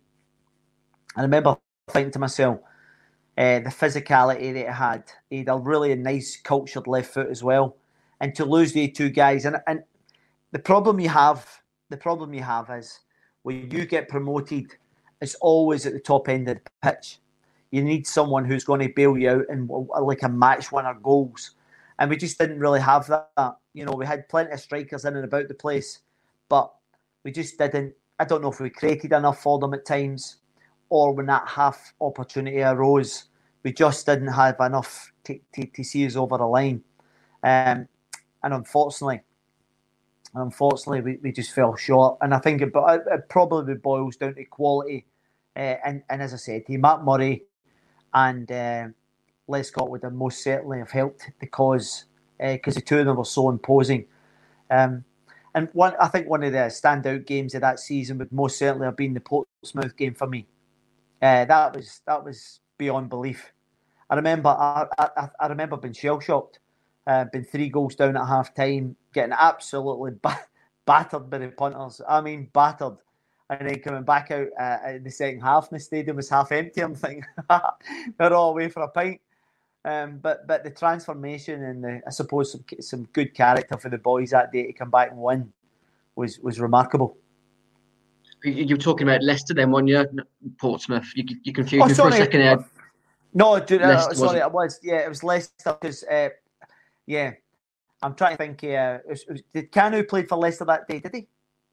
I remember thinking to myself, uh, the physicality that he had. He had a really nice cultured left foot as well. And to lose the two guys, and and The problem you have, the problem you have is when you get promoted, it's always at the top end of the pitch. You need someone who's going to bail you out in like a match winner goals, and we just didn't really have that. You know, we had plenty of strikers in and about the place, but we just didn't. I don't know if we created enough for them at times, or when that half opportunity arose, we just didn't have enough to, to, to see us over the line, um, and unfortunately. Unfortunately, we, we just fell short. And I think it, it probably boils down to quality. Uh, and, and as I said, Matt Murray and uh, Lescott would have most certainly have helped the cause because uh, the two of them were so imposing. Um, and one, I think one of the standout games of that season would most certainly have been the Portsmouth game for me. Uh, that was that was beyond belief. I remember I, I, I remember being shell-shocked. Uh, been three goals down at half time, getting absolutely ba- battered by the punters. I mean, battered. And then coming back out uh, in the second half, and the stadium was half empty. I'm thinking, they're all away for a pint. Um, but but the transformation and the, I suppose some, some good character for the boys that day to come back and win was was remarkable. You were talking about Leicester then, weren't you? Portsmouth. You you confused oh, me sorry. for a second there. No, dude, uh, sorry, it was yeah, it was Leicester because. Uh, Yeah, I'm trying to think. Uh, it was, it was, did Canu play for Leicester that day? Did he?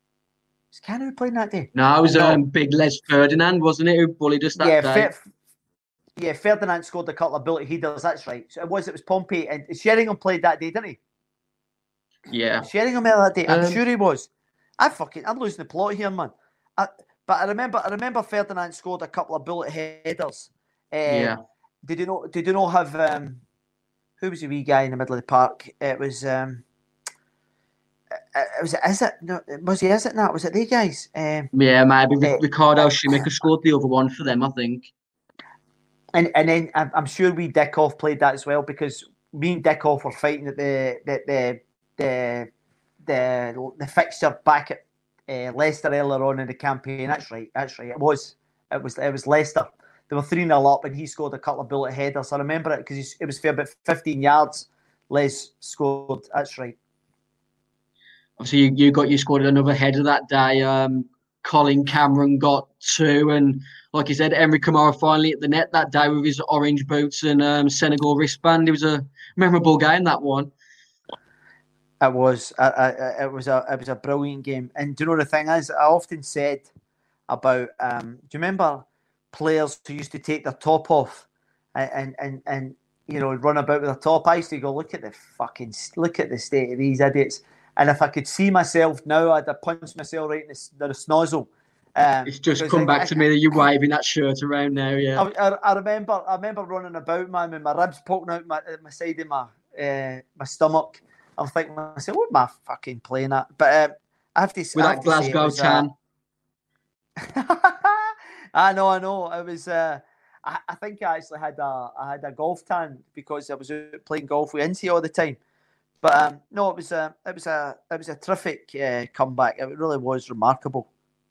Was Canu playing that day? No, it was no. um, big Les Ferdinand, wasn't it? Who bullied us that yeah, day. F- yeah, Ferdinand scored a couple of bullet headers. That's right. So it was. It was Pompey and Sheringham played that day, didn't he? Yeah. Sheringham played that day. I'm Um, sure he was. I fucking. I'm losing the plot here, man. I, but I remember. I remember Ferdinand scored a couple of bullet headers. Uh, yeah. Did you know? Did you not have? Um, who was the wee guy in the middle of the park? It was. Um, it was. Is it? No. Was he? Is it not? Was it they guys? Um, Yeah, maybe uh, Ricardo Schumacher scored the other one for them, I think. And and then I'm, I'm sure we Dickoff played that as well because me and Dickoff were fighting at the the the the the, the fixture back at uh, Leicester earlier on in the campaign. That's right. That's right. It was. It was. It was Leicester. They were three nil up, and he scored a couple of bullet headers. I remember it because it was for about fifteen yards. Les scored. That's right. Obviously, you, you got you scored another header that day. Um, Colin Cameron got two, and like you said, Emery Kamara finally at the net that day with his orange boots and um, Senegal wristband. It was a memorable game, that one. It was. I, I, it was a. It was a brilliant game. And do you know the thing is, I often said about. Um, do you remember players who used to take their top off and and and you know run about with their top? I used to go, look at the fucking look at the state of these idiots. And if I could see myself now, I'd have punched myself right in the, the snozzle. Um, it's just come I, back I, to me that you're waving that shirt around now, yeah. I, I, I remember, I remember running about, man, with my ribs poking out my, my side of my uh, my stomach. I'm thinking to myself, what am I fucking playing at? But um, I have to say, with that Glasgow say tan. Uh, I know, I know. It was. Uh, I, I think I actually had a, I had a golf tan because I was playing golf with Incy all the time. But um, no, it was a it was a it was a terrific uh, comeback. It really was remarkable.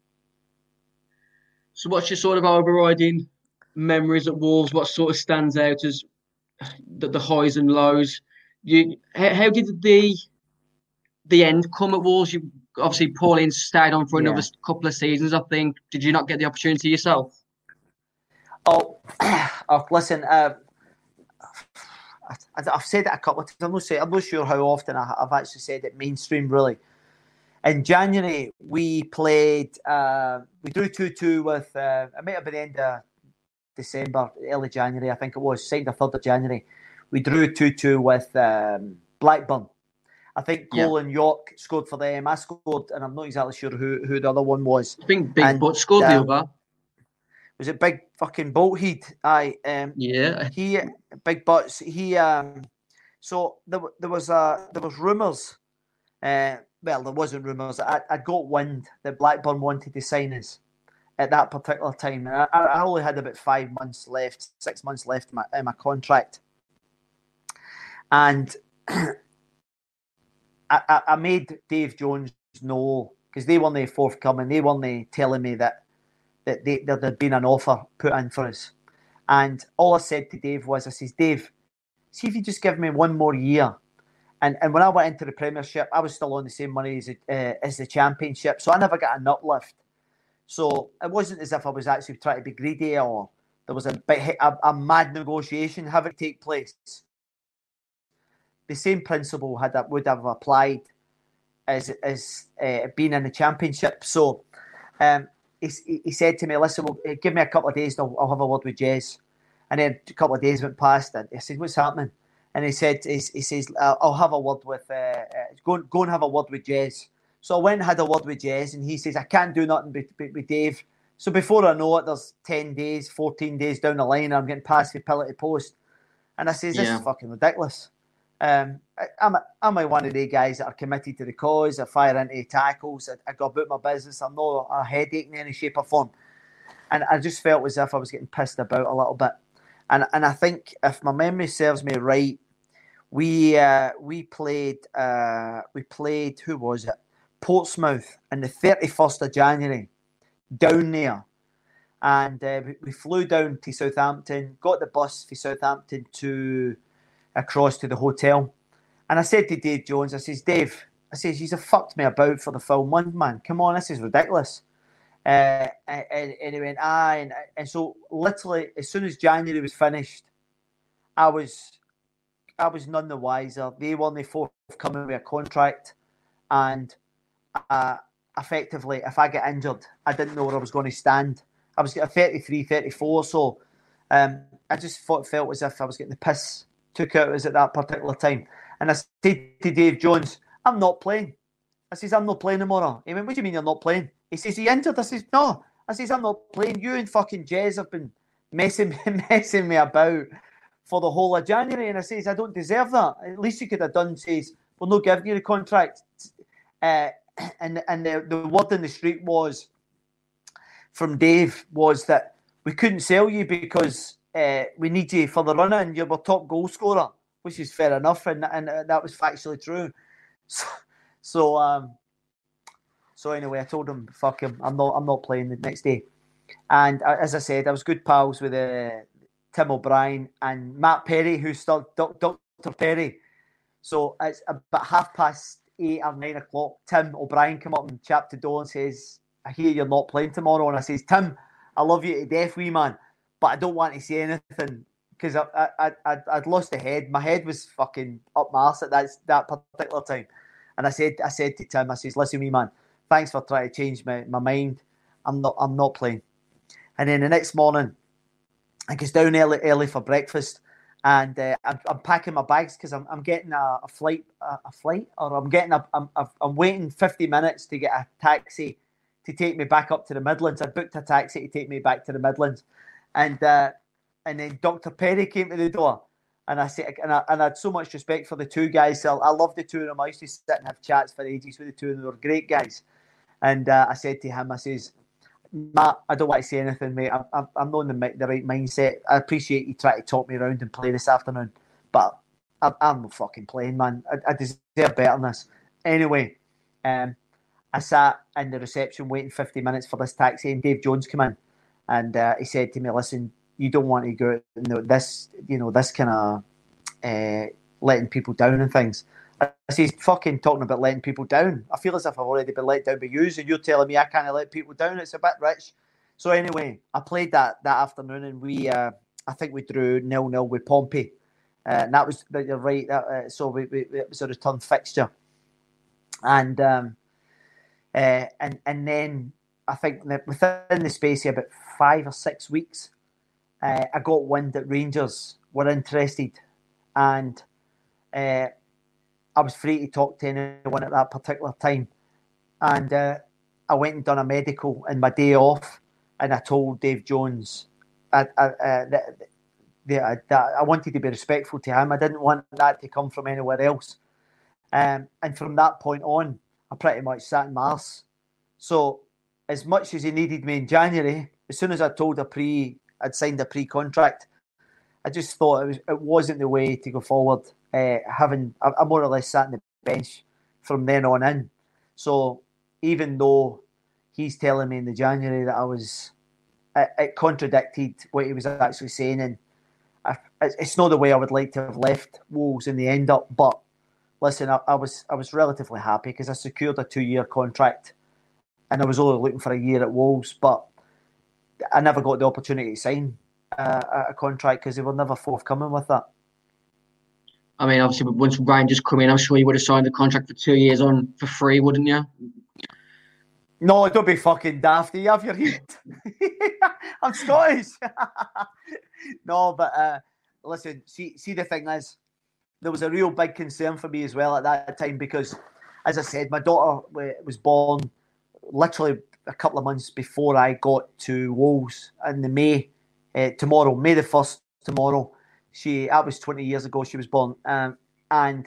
So, what's your sort of overriding memories at Wolves? What sort of stands out as the, the highs and lows? You how, how did the the end come at Wolves? You obviously Pauline stayed on for another yeah. couple of seasons. I think. Did you not get the opportunity yourself? Oh, oh listen. Uh, I've said it a couple of times. I'm not, say, I'm not sure how often I've actually said it mainstream, really. In January, we played, uh, we drew two two with, uh, it might have been the end of December, early January, I think it was, second or third of January. We drew two two with um, Blackburn. I think Colin yeah. York scored for them. I scored, and I'm not exactly sure who, who the other one was. I think Big Butt scored um, the other. Was it Big fucking Bolthead? Aye. Um, yeah. He Big Butts. He um. So there, there was uh there was rumours. Uh, well, there wasn't rumours. I I got wind that Blackburn wanted to sign us at that particular time, and I, I only had about five months left, six months left in my in my contract, and I, I I made Dave Jones know because they weren't forthcoming. They weren't telling me that. that they, there had been an offer put in for us. And all I said to Dave was, I says, Dave, see if you just give me one more year. And and when I went into the Premiership, I was still on the same money as, uh, as the Championship. So I never got an uplift. So it wasn't as if I was actually trying to be greedy or there was a, a, a mad negotiation having to take place. The same principle had would have applied as, as uh, being in the Championship. So, um, He, he said to me, listen, well, give me a couple of days and I'll, I'll have a word with Jez. And then a couple of days went past and I said, what's happening? And he said, he, he says, I'll have a word with, uh, uh, go, go and have a word with Jez. So I went and had a word with Jez and he says, I can't do nothing with, with Dave. So before I know it, there's ten days, fourteen days down the line and I'm getting past the pillar to post. And I says, this yeah. is fucking ridiculous. Um, I, I'm, a, I'm a one of the guys that are committed to the cause. I fire into tackles. I, I go about my business. I'm not a headache in any shape or form. And I just felt as if I was getting pissed about a little bit. And and I think if my memory serves me right, we uh, we played uh, we played who was it? Portsmouth on the thirty-first of January down there, and uh, we, we flew down to Southampton. Got the bus for Southampton to. Across to the hotel, and I said to Dave Jones, I says, Dave, I says, you've fucked me about for the full month, man. Come on, this is ridiculous. Uh, and, and he went, aye, and, and so literally as soon as January was finished, I was, I was none the wiser. They weren't forthcoming with a contract, and uh, effectively, if I get injured, I didn't know where I was going to stand. I was at thirty-three, thirty-four, so. Um, I just thought, felt as if I was getting the piss took out of us at that particular time. And I said to Dave Jones, I'm not playing. I says, I'm not playing tomorrow. He went, what do you mean you're not playing? He says, he injured? I says, no. I says, I'm not playing. You and fucking Jez have been messing, messing me about for the whole of January. And I says, I don't deserve that. At least you could have done, says, we're not giving you the contract. Uh, and and the, the word in the street was, from Dave, was that we couldn't sell you because uh, we need you for the run-in. You're our top goal scorer, which is fair enough. And, and that was factually true. So, So, um, so anyway, I told him, "Fuck him, I'm not, I'm not playing the next day." And uh, as I said, I was good pals with uh, Tim O'Brien and Matt Perry, who's still Doctor Perry. So it's about half past eight or nine o'clock. Tim O'Brien came up and chapped the door and says, "I hear you're not playing tomorrow." And I says, "Tim, I love you to death, wee man, but I don't want to say anything because I, I, I, I'd lost the head. My head was fucking up my arse at that that particular time." And I said, I said to Tim, I says, "Listen, wee man, thanks for trying to change my, my mind. I'm not, I'm not playing." And then the next morning, I goes down early, early for breakfast, and uh, I'm, I'm packing my bags because I'm, I'm getting a, a flight, a, a flight, or I'm getting a, I'm, I'm waiting fifty minutes to get a taxi to take me back up to the Midlands. I booked a taxi to take me back to the Midlands, and uh, and then Doctor Perry came to the door. And I said, and I, and I had so much respect for the two guys. So I love the two of them. I used to sit and have chats for ages with the two of them. They were great guys. And uh, I said to him, I says, "Matt, I don't want to say anything, mate. I'm, I'm, I'm not in the, the right mindset. I appreciate you trying to talk me around and play this afternoon, but I, I'm not fucking playing, man. I, I deserve better than this." Anyway, um, I sat in the reception waiting fifty minutes for this taxi, and Dave Jones came in, and uh, he said to me, "Listen, you don't want to go, you know, this, you know, this kind of uh, letting people down and things." I says, "Fucking talking about letting people down. I feel as if I've already been let down by you, and you're telling me I can't let people down. It's a bit rich." So anyway, I played that that afternoon, and we, uh, I think we drew nil nil with Pompey, uh, and that was, you're right. That, uh, so we, we, it was a return fixture, and um, uh, and and then I think that within the space of about five or six weeks. Uh, I got wind that Rangers were interested, and uh, I was free to talk to anyone at that particular time. And uh, I went and done a medical in my day off, and I told Dave Jones I, I, uh, that, that, that I wanted to be respectful to him. I didn't want that to come from anywhere else. Um, and from that point on, I pretty much sat in my arse. So as much as he needed me in January, as soon as I told a pre... I'd signed a pre-contract, I just thought it, was, it wasn't the way to go forward. Uh, having I, I more or less sat on the bench from then on in. So even though he's telling me in the January that I was, it, it contradicted what he was actually saying, and I, it's not the way I would like to have left Wolves in the end up. But listen, I, I was I was relatively happy because I secured a two-year contract, and I was only looking for a year at Wolves, but I never got the opportunity to sign uh, a contract because they were never forthcoming with that. I mean, obviously, once Ryan just come in, I'm sure you would have signed the contract for two years on for free, wouldn't you? No, don't be fucking daft. You have your heat. I'm Scottish. No, but uh, listen, see, see, the thing is, there was a real big concern for me as well at that time because, as I said, my daughter was born literally a couple of months before I got to Wolves in the May, uh, tomorrow, May the first, tomorrow. She, that was twenty years ago she was born. Um, and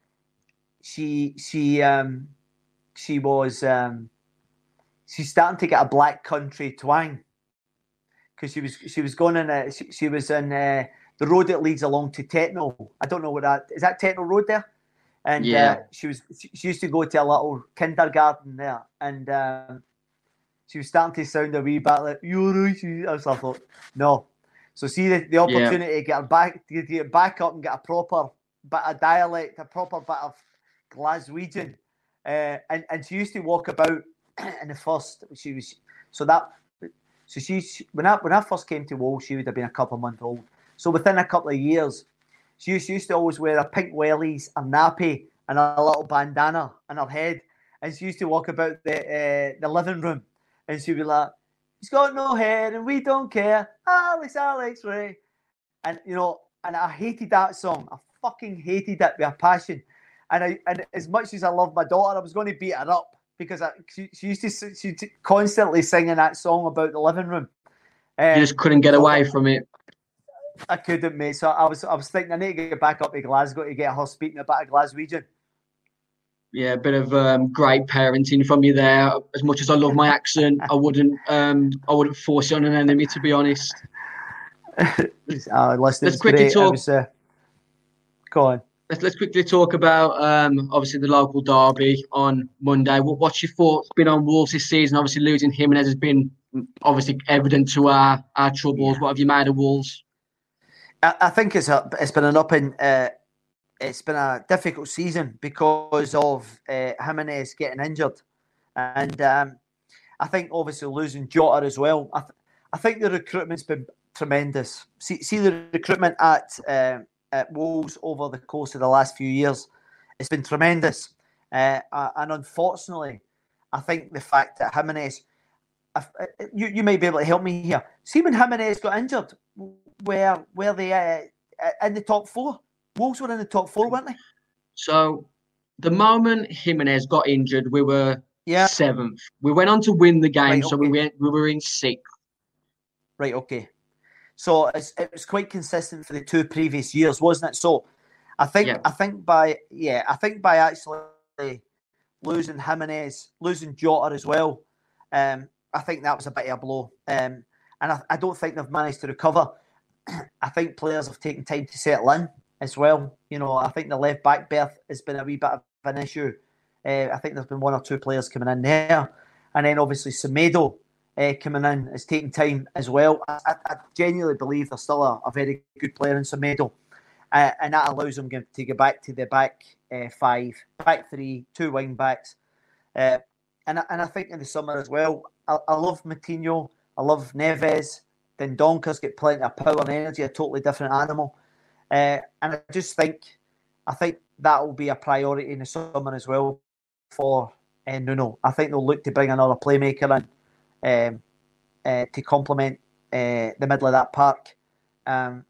she, she, um, she was, um, she's starting to get a black country twang because she was, she was going in, a, she, she was in uh, the road that leads along to Tetno. I don't know what that, is that Tetno Road there? And yeah. uh, she was, she used to go to a little kindergarten there, and um, she was starting to sound a wee bit like, "You're right." So I thought, no. So see the, the opportunity yeah. to get her back, to get back up and get a proper bit of dialect, a proper bit of Glaswegian, uh, and and she used to walk about in the first. She was so that so she when I when I first came to Wolves, she would have been a couple of months old. So within a couple of years, she used, she used to always wear a pink wellies, a nappy, and a little bandana on her head, and she used to walk about the uh, the living room, and she'd be like, he's got no hair and we don't care. Alex, Alex Ray. And, you know, and I hated that song. I fucking hated it with a passion. And I, and as much as I love my daughter, I was going to beat her up because I, she, she used to she constantly singing that song about the living room. Um, you just couldn't get away from it. I couldn't, mate. So I was I was thinking I need to get back up to Glasgow to get her speaking a bit of Glaswegian. Yeah, a bit of um, great parenting from you there. As much as I love my accent, I wouldn't um, I wouldn't force it on an enemy, to be honest. uh, listen, let's quickly great. talk. Was, uh, go on. Let's let's quickly talk about um, obviously the local derby on Monday. What, what's your thoughts been on Wolves this season? Obviously losing Jimenez has been obviously evident to our our troubles. Yeah. What have you made of Wolves? I, I think it's a it's been an up and uh, it's been a difficult season because of uh, Jimenez getting injured, and um, I think obviously losing Jota as well. I, th- I think the recruitment's been tremendous. See, see the recruitment at uh, at Wolves over the course of the last few years, it's been tremendous. Uh, and unfortunately, I think the fact that Jimenez, uh, you you may be able to help me here. See when Jimenez got injured, where where they uh, in the top four? Wolves were in the top four, weren't they? So the moment Jimenez got injured, we were yeah. seventh. We went on to win the game, right, okay. so we went we were in sixth. Right. Okay. So it's, it was quite consistent for the two previous years, wasn't it? So I think yeah. I think by yeah I think by actually losing Jimenez, losing Jota as well, um, I think that was a bit of a blow. Um, and I, I don't think they've managed to recover. I think players have taken time to settle in as well. You know, I think the left back berth has been a wee bit of an issue. Uh, I think there's been one or two players coming in there, and then obviously Semedo. Uh, coming in is taking time as well. I, I genuinely believe there's still a, a very good player in Semedo, uh, and that allows them to get back to the back uh, five, back three, two wing backs, uh, and and I think in the summer as well. I, I love Moutinho, I love Neves. Then Donker's got plenty of power and energy, a totally different animal, uh, and I just think, I think that will be a priority in the summer as well for uh, Nuno. I think they'll look to bring another playmaker in. Um, uh, to complement uh, the middle of that park. Um,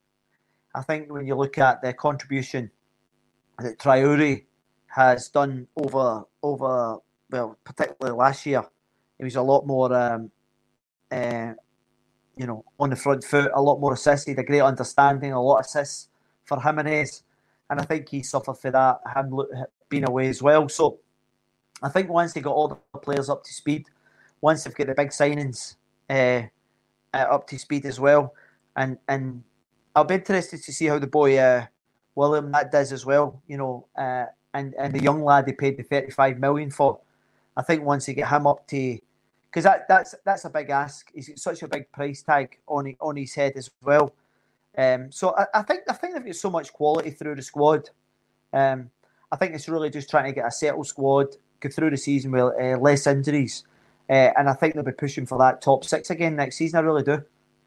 I think when you look at the contribution that Traore has done over, over well, particularly last year, he was a lot more, um, uh, you know, on the front foot, a lot more assisted, a great understanding, a lot of assists for Jimenez. And I think he suffered for that, him being away as well. So I think once they got all the players up to speed, once they've got the big signings uh, uh, up to speed as well, and and I'll be interested to see how the boy uh, William that does as well. You know, uh, and and the young lad they paid the thirty-five million for. I think once they get him up to, because that that's that's a big ask. He's got such a big price tag on on his head as well. Um, so I, I think I think they've got so much quality through the squad. Um, I think it's really just trying to get a settled squad, go through the season with uh, less injuries. Uh, and I think they'll be pushing for that top six again next season. I really do.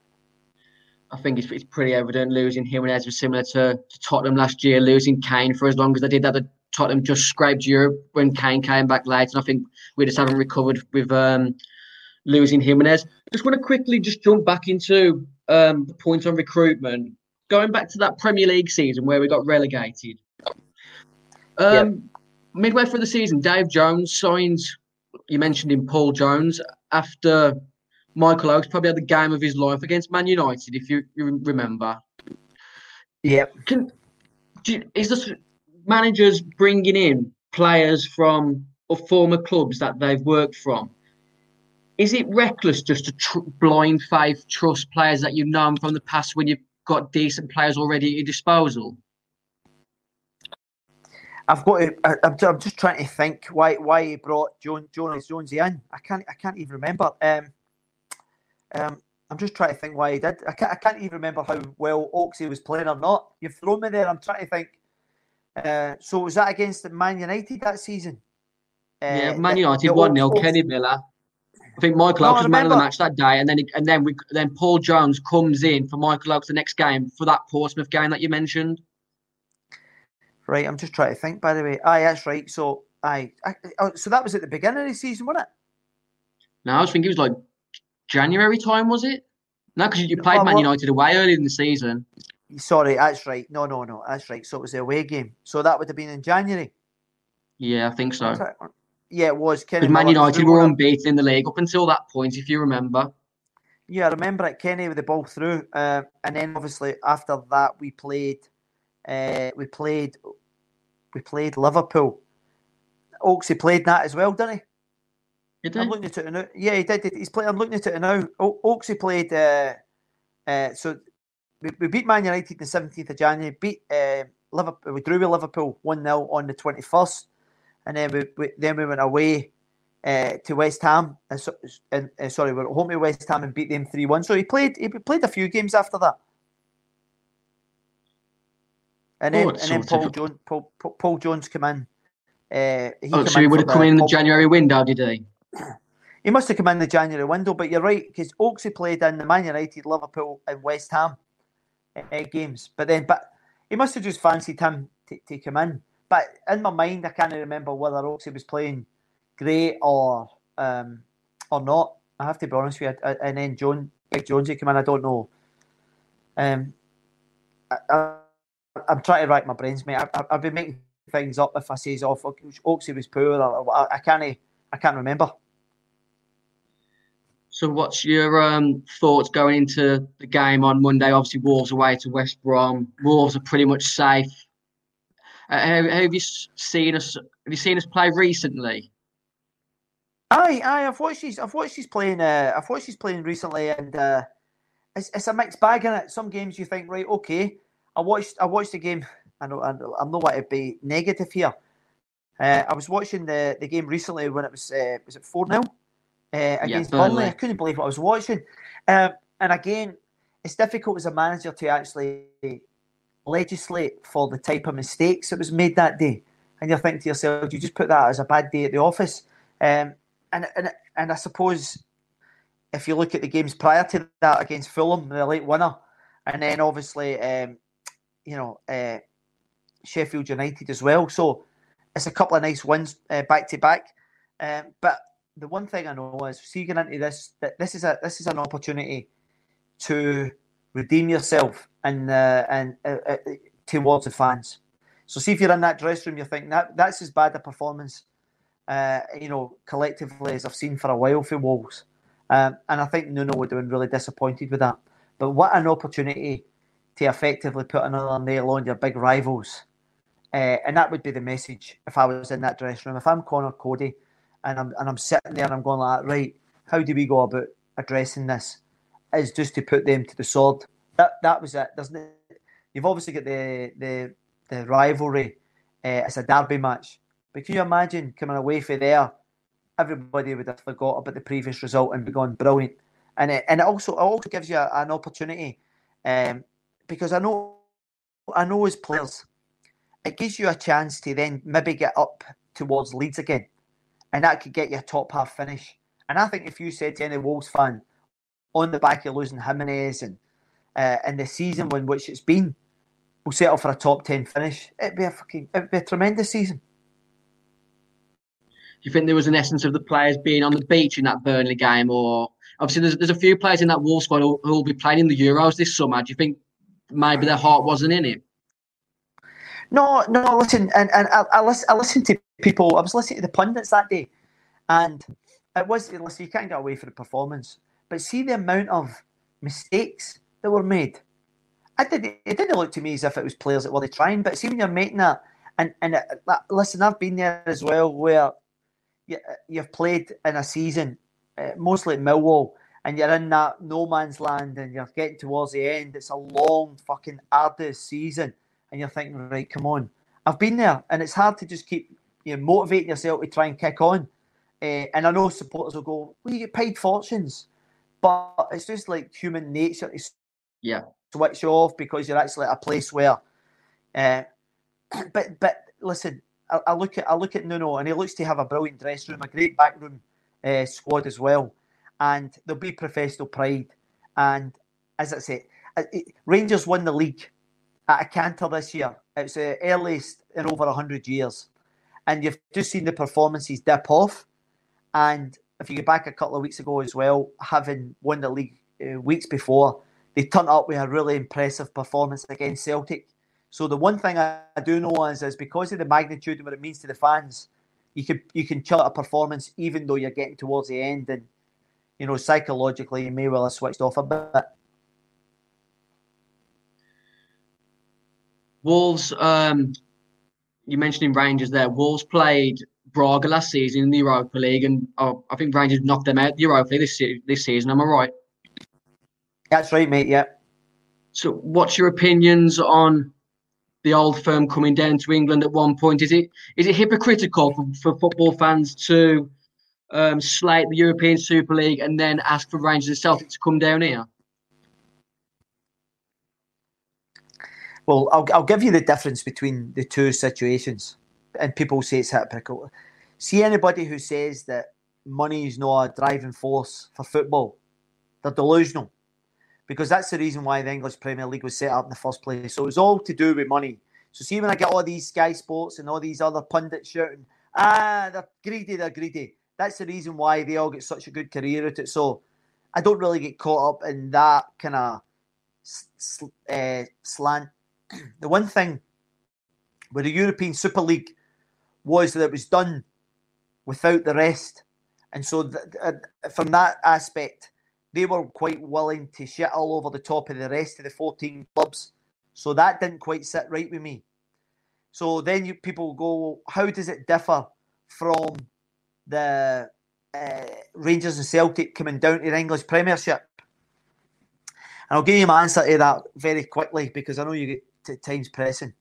I think it's, it's pretty evident losing Jimenez was similar to, to Tottenham last year, losing Kane for as long as they did that. The Tottenham just scraped Europe when Kane came back late, and I think we just haven't recovered with um, losing Jimenez. Just want to quickly just jump back into um, the point on recruitment. Going back to that Premier League season where we got relegated. Um, yep. Midway through the season, Dave Jones signs... You mentioned him, Paul Jones, after Michael Oakes probably had the game of his life against Man United, if you, you remember. Yeah. Can do, is this managers bringing in players from or former clubs that they've worked from? Is it reckless just to tr- blind faith trust players that you've known from the past when you've got decent players already at your disposal? I've got to, I, I'm just trying to think why why he brought Jones Jonas Jonesy in. I can't I can't even remember. Um, um, I'm just trying to think why he did. I can't I can't even remember how well Oaksy was playing or not. You've thrown me there. I'm trying to think. Uh, so was that against Man United that season? Uh, yeah, Man United one nil. Kenny Miller. I think Michael Oakes no, was man of the match that day, and then and then we then Paul Jones comes in for Michael Oakes the next game for that Portsmouth game that you mentioned. Right, I'm just trying to think. By the way, aye, that's right. So, aye, I, so that was at the beginning of the season, wasn't it? No, I was thinking it was like January time, was it? No, because you played Oh, Man well, United away early in the season. sorry, that's right. No, no, no, that's right. So it was the away game. So that would have been in January. Yeah, I think so. Yeah, it was. Kenny Because Man Miller, 'cause we United were won a- unbeaten in the league up until that point, if you remember. Yeah, I remember it. Kenny with the ball through, uh, and then obviously after that we played, uh, we played, we played Liverpool. Oaksy played that as well, didn't he? Did I'm they? looking at it now. Yeah, he did. He's played. I'm looking at it now. O- Oaksy played. Uh, uh, so we, we beat Man United the seventeenth of January. Beat uh, Liverpool. We drew with Liverpool one nil on the twenty-first, and then we, we then we went away uh, to West Ham. Uh, so, and uh, sorry, we were at home to West Ham and beat them three one. So he played. He played a few games after that. And then, Oh, and then sort Paul of. Jones, Paul, Paul, Paul Jones came in. Uh, he Oh, came so he in would for have come the in the Paul, January window, did he? He must have come in the January window, but you're right, because Oaksy played in the Man United, Liverpool, and West Ham uh, games. But then, but he must have just fancied him to, to come in. But in my mind, I can't remember whether Oaksy was playing great or um, or not. I have to be honest with you. And then John, Big Jonesy came in. I don't know. Um, I, I, I'm trying to rack my brains, mate. I, I, I've been making things up if I say off. Oh, Oaksy was poor, or I, I can't. I can't remember. So, what's your um, thoughts going into the game on Monday? Obviously, Wolves away to West Brom. Wolves are pretty much safe. Uh, have, have you seen us? Have you seen us play recently? Aye, aye. I've watched his. I've watched his playing. Uh, I've watched his playing recently, and uh, it's it's a mixed bag in it. Some games you think, right, okay. I watched. I watched the game. I know. I know I'm not want to be negative here. Uh, I was watching the, the game recently when it was uh, was it four nil uh, Yeah, against Burnley. Burnley. I couldn't believe what I was watching. Um, and again, it's difficult as a manager to actually legislate for the type of mistakes that was made that day. And you're thinking to yourself, you just put that as a bad day at the office. Um, and and and I suppose if you look at the games prior to that against Fulham, the late winner, and then obviously um, you know uh, Sheffield United as well. So it's a couple of nice wins uh, back to back. Um, but the one thing I know is, see, going into this, that this is a this is an opportunity to redeem yourself and uh, and uh, uh, towards the fans. So see if you're in that dressing room, you're thinking that that's as bad a performance, uh, you know, collectively as I've seen for a while for Wolves. Um, and I think Nuno would have been really disappointed with that. But what an opportunity to effectively put another nail on your big rivals. Uh, and that would be the message if I was in that dressing room. If I'm Connor Cody and I'm and I'm sitting there and I'm going like, right, how do we go about addressing this? Is just to put them to the sword. That that was it, doesn't it? You've obviously got the the the rivalry. Uh, it's a derby match. But can you imagine coming away from there? Everybody would have forgot about the previous result and be gone brilliant. And it, and it also it also gives you a, an opportunity, um, because I know I know as players, it gives you a chance to then maybe get up towards Leeds again, and that could get you a top half finish. And I think if you said to any Wolves fan, on the back of losing Jimenez and uh, in the season in which it's been, we'll settle for a top ten finish, it'd be a fucking it'd be a tremendous season. Do you think there was an essence of the players being on the beach in that Burnley game, or obviously there's there's a few players in that Wolves squad who will be playing in the Euros this summer? Do you think maybe their heart wasn't in it? No, no. Listen, and and I, I listen. I listened to people. I was listening to the pundits that day, and it was listen. You can't get away from the performance, but see the amount of mistakes that were made. I did. It didn't look to me as if it was players that were trying, but see when you're making that, and and it, listen, I've been there as well, where you, you've played in a season, uh, mostly at Millwall, and you're in that no man's land, and you're getting towards the end. It's a long, fucking arduous season, and you're thinking, right, come on. I've been there, and it's hard to just keep you know, motivating yourself to try and kick on. Uh, and I know supporters will go, well, you get paid fortunes, but it's just like human nature to yeah. switch off because you're actually at a place where. Uh, but but listen, I, I look at I look at Nuno, and he looks to have a brilliant dressing room, a great backroom uh, squad as well, and there'll be professional pride. And as I say, it, Rangers won the league at a canter this year. It's the earliest in over a hundred years, and you've just seen the performances dip off. And if you get back a couple of weeks ago as well, having won the league uh, weeks before, they turned up with a really impressive performance against Celtic. So the one thing I, I do know is, is because of the magnitude and what it means to the fans, you can you can chill out a performance even though you're getting towards the end, and you know psychologically you may well have switched off a bit. Wolves, um, you mentioned Rangers there. Wolves played Braga last season in the Europa League, and oh, I think Rangers knocked them out the Europa League this, this season. Am I right? That's right, mate. Yeah. So, what's your opinions on the old firm coming down to England at one point? Is it is it hypocritical for, for football fans to um, slate the European Super League and then ask for Rangers and Celtic to come down here? Well, I'll I'll give you the difference between the two situations, and people say it's hypocritical. See, anybody who says that money is not a driving force for football, they're delusional, because that's the reason why the English Premier League was set up in the first place. So it was all to do with money. So see, when I get all these Sky Sports and all these other pundits shouting, ah, they're greedy, they're greedy. That's the reason why they all get such a good career at it. So I don't really get caught up in that kind of uh, slant. The one thing with the European Super League was that it was done without the rest. And so th- th- from that aspect, they were quite willing to shit all over the top of the rest of the fourteen clubs. So that didn't quite sit right with me. So then you people go, how does it differ from the uh, Rangers and Celtic coming down to the English Premiership? And I'll give you my answer to that very quickly, because I know you get to time's pressing.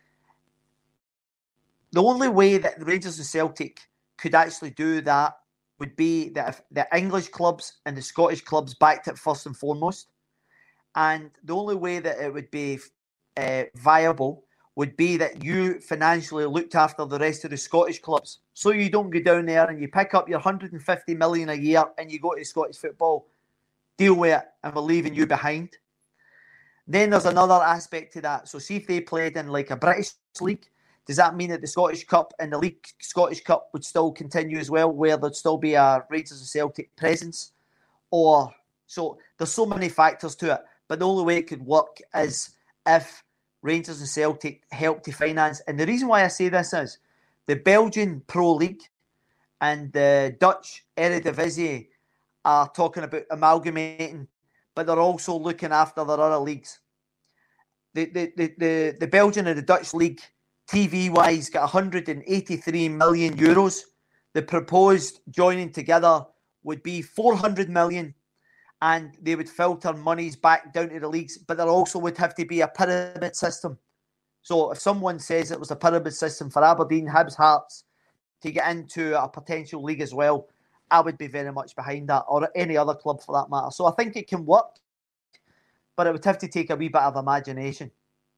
The only way that the Rangers and Celtic could actually do that would be that if the English clubs and the Scottish clubs backed it first and foremost. And the only way that it would be uh, viable would be that you financially looked after the rest of the Scottish clubs. So you don't go down there and you pick up your one hundred fifty million a year and you go to Scottish football, deal with it, and we're leaving you behind. Then there's another aspect to that. So see if they played in like a British league, does that mean that the Scottish Cup and the League Scottish Cup would still continue as well, where there'd still be a Rangers and Celtic presence? Or so there's so many factors to it, but the only way it could work is if Rangers and Celtic help to finance. And the reason why I say this is the Belgian Pro League and the Dutch Eredivisie are talking about amalgamating, but they're also looking after their other leagues. The the the the, the Belgian and the Dutch league, T V-wise, got one hundred eighty-three million euros. The proposed joining together would be four hundred million, and they would filter monies back down to the leagues, but there also would have to be a pyramid system. So if someone says it was a pyramid system for Aberdeen, Hibs, Hearts to get into a potential league as well, I would be very much behind that, or any other club for that matter. So I think it can work, but it would have to take a wee bit of imagination.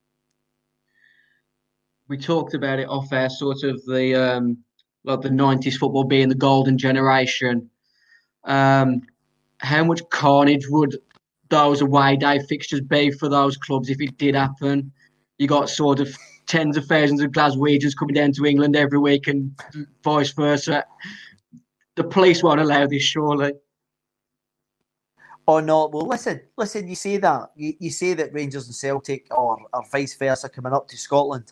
We talked about it off air, sort of the um, like the nineties football being the golden generation. Um, how much carnage would those away day fixtures be for those clubs if it did happen? You got sort of tens of thousands of Glaswegians coming down to England every week and vice versa. The police won't allow this, surely. Oh no! Well, listen, listen. You say that you, you say that Rangers and Celtic, or or vice versa, coming up to Scotland.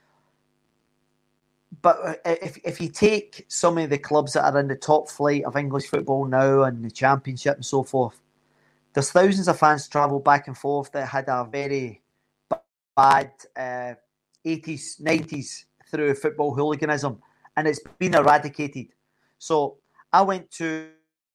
But if if you take some of the clubs that are in the top flight of English football now and the Championship and so forth, there's thousands of fans travel back and forth that had a very bad uh, eighties, nineties through football hooliganism, and it's been eradicated. So I went to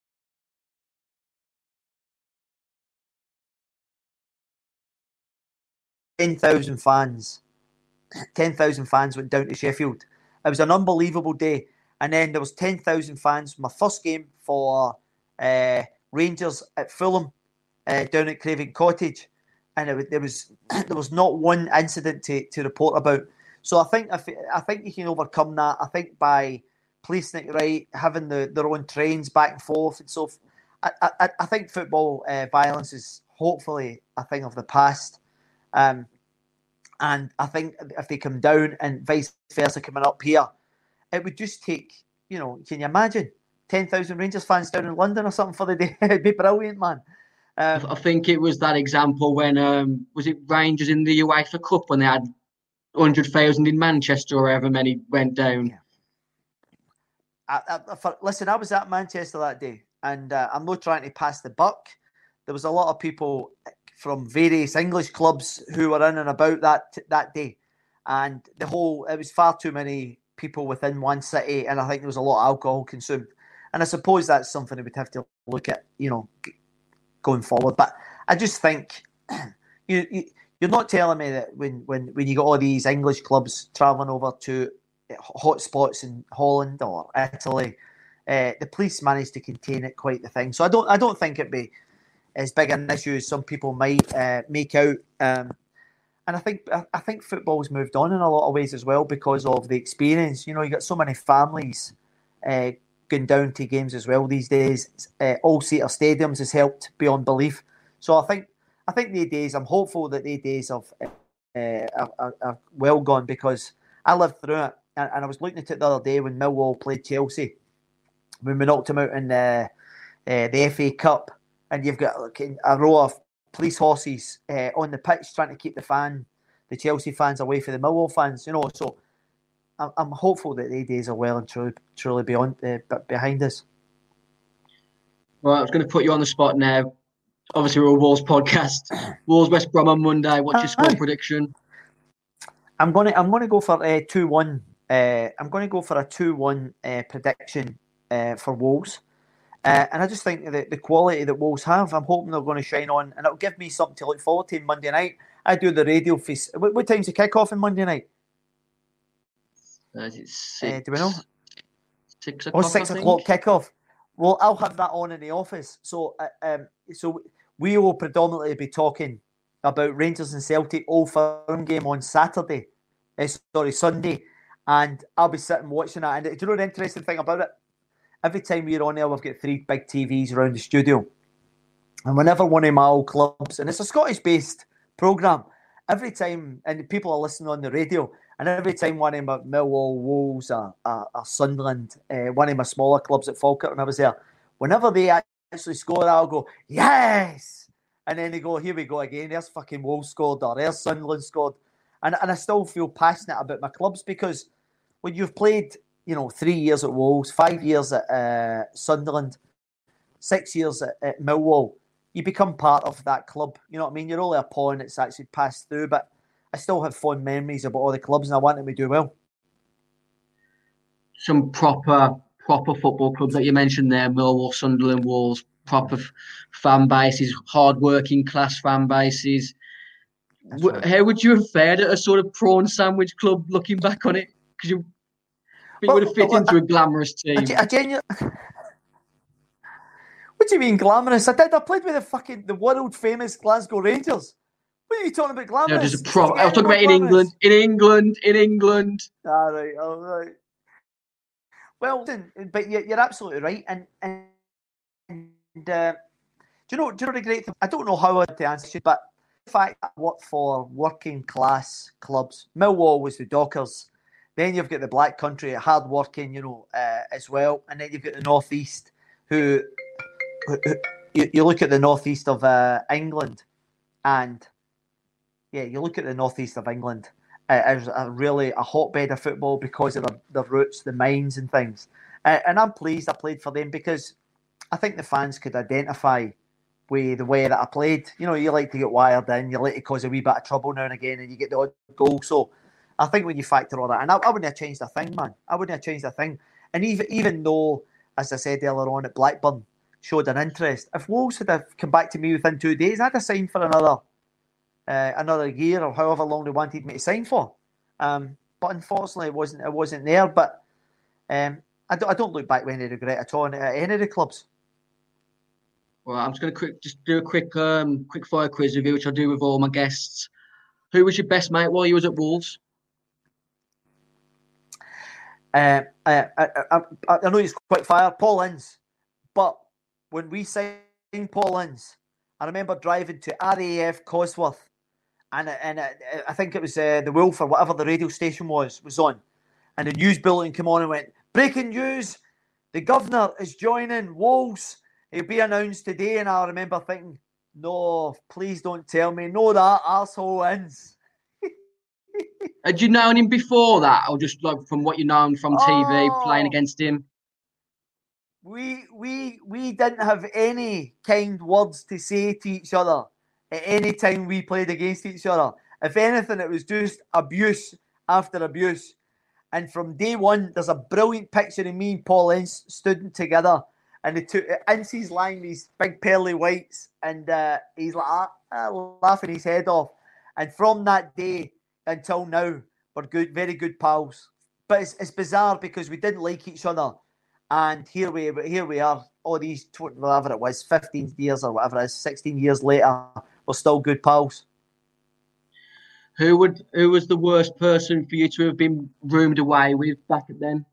ten thousand fans. ten thousand fans went down to Sheffield. It was an unbelievable day. And then there was ten thousand fans. My first game for uh, Rangers at Fulham, uh, down at Craven Cottage. And it, there was there was not one incident to, to report about. So I think if, I think you can overcome that. I think by placing it right, having the, their own trains back and forth and so forth. I, I, I think football uh, violence is hopefully a thing of the past. Um, and I think if they come down and vice versa coming up here, it would just take, you know, can you imagine? ten thousand Rangers fans down in London or something for the day. It'd be brilliant, man. Um, I think it was that example when um, was it Rangers in the UEFA Cup when they had one hundred thousand in Manchester or however many went down. Yeah. I, I, for, listen, I was at Manchester that day, and uh, I'm not trying to pass the buck. There was a lot of people from various English clubs who were in and about that that day, and the whole it was far too many people within one city, and I think there was a lot of alcohol consumed. And I suppose that's something that we'd have to look at, you know, going forward. But I just think you, you you're not telling me that when when when you got all these English clubs travelling over to hot spots in Holland or Italy, uh, the police managed to contain it quite the thing. So I don't I don't think it'd be as big an issue as some people might uh, make out. Um, and I think I, I think football's moved on in a lot of ways as well because of the experience. You know, you got so many families uh, going down to games as well these days. Uh, all-seater stadiums has helped beyond belief. So I think I think the days. I'm hopeful that the days of uh, are, are, are well gone because I lived through it. And, and I was looking at it the other day when Millwall played Chelsea, when we knocked them out in the, uh, the F A Cup, and you've got like, a row of police horses uh, on the pitch trying to keep the fan, the Chelsea fans away from the Millwall fans, you know. So I'm, I'm hopeful that the days are well and truly, truly beyond, uh, behind us. Well, I was going to put you on the spot now. Obviously, we're a Wolves podcast. Wolves West Brom on Monday. What's your score uh, prediction? I'm going to I'm going to go for a two one. Uh, I'm going to go for a two one uh, prediction uh, for Wolves. Uh, and I just think that the quality that Wolves have, I'm hoping they're going to shine on. And it'll give me something to look forward to Monday night. I do the radio feast. What, what time's the kick-off on Monday night? Uh, six, uh, do we know? Six o'clock, Oh, six o'clock kick-off. Well, I'll have that on in the office. So, uh, um, so we will predominantly be talking about Rangers and Celtic Old Firm game on Saturday. Uh, sorry, Sunday. And I'll be sitting watching that. And do you know the interesting thing about it? Every time we're on there, we've got three big T Vs around the studio. And whenever one of my old clubs, and it's a Scottish-based programme, every time, and people are listening on the radio, and every time one of my Millwall, Wolves, or, or, or Sunderland, uh, one of my smaller clubs at Falkirk when I was there, whenever they actually score, I'll go, yes! And then they go, here we go again, there's fucking Wolves scored, or there's Sunderland scored. And, and I still feel passionate about my clubs because when you've played, you know, three years at Wolves, five years at uh, Sunderland, six years at, at Millwall, you become part of that club. You know what I mean? You're only a pawn that's actually passed through, but I still have fond memories about all the clubs and I want them to do well. Some proper, proper football clubs that you mentioned there, Millwall, Sunderland, Wolves, proper f- fan bases, hard-working class fan bases. Right. How would you have fared at a sort of prawn sandwich club looking back on it? Because you, you well, would have fit well, into I, a glamorous team. I, I genu- What do you mean glamorous? I did. I played with the fucking the world famous Glasgow Rangers. What are you talking about glamorous? No, there's a pro- I was talking about in glamorous? England, in England, in England. All right, all right. Well, but you're absolutely right. And and, and uh, do you know? Do you know the great thing? I don't know how to answer you, but the fact that I worked for working class clubs. Millwall was the Dockers. Then you've got the Black Country, hard working, you know, uh, as well. And then you've got the North East, who, who, who you, you look at the North East of uh, England, and yeah, you look at the North East of England uh, as a really a hotbed of football because of the, the roots, the mines, and things. Uh, and I'm pleased I played for them because I think the fans could identify with the way that I played. You know, you like to get wired in, you like to cause a wee bit of trouble now and again, and you get the odd goal. So I think when you factor all that, and I, I wouldn't have changed a thing, man. I wouldn't have changed a thing. And even even though, as I said earlier on, at Blackburn showed an interest, if Wolves had have come back to me within two days, I'd have signed for another uh, another year or however long they wanted me to sign for. Um, but unfortunately, it wasn't it wasn't there. But um, I don't I don't look back with any regret at all at any of the clubs. Well, I'm just going to quick, just do a quick, um, quick fire quiz review, which I do with all my guests. Who was your best mate while you was at Wolves? Uh, I, I, I, I know he's quite fire, Paul Ince. But when we signed Paul Ince, I remember driving to R A F Cosworth, and and I think it was uh, the Wolf or whatever the radio station was was on, and the news bulletin came on and went, breaking news. the governor is joining Wolves. He'll be announced today. And I remember thinking, no, please don't tell me. No, that arsehole wins. Had you known him before that, or just like from what you known from T V oh, playing against him? We we we didn't have any kind words to say to each other at any time we played against each other. If anything, it was just abuse after abuse. And from day one, there's a brilliant picture of me and Paul Ince stood together, and the two Ince's lying these big pearly whites, and uh, he's like ah, ah, laughing his head off. And from that day until now, we're good, very good pals. But it's, it's bizarre because we didn't like each other, and here we here we are, all these whatever it was, fifteen years or whatever it is, sixteen years later, we're still good pals. Who would who was the worst person for you to have been roomed away with back then?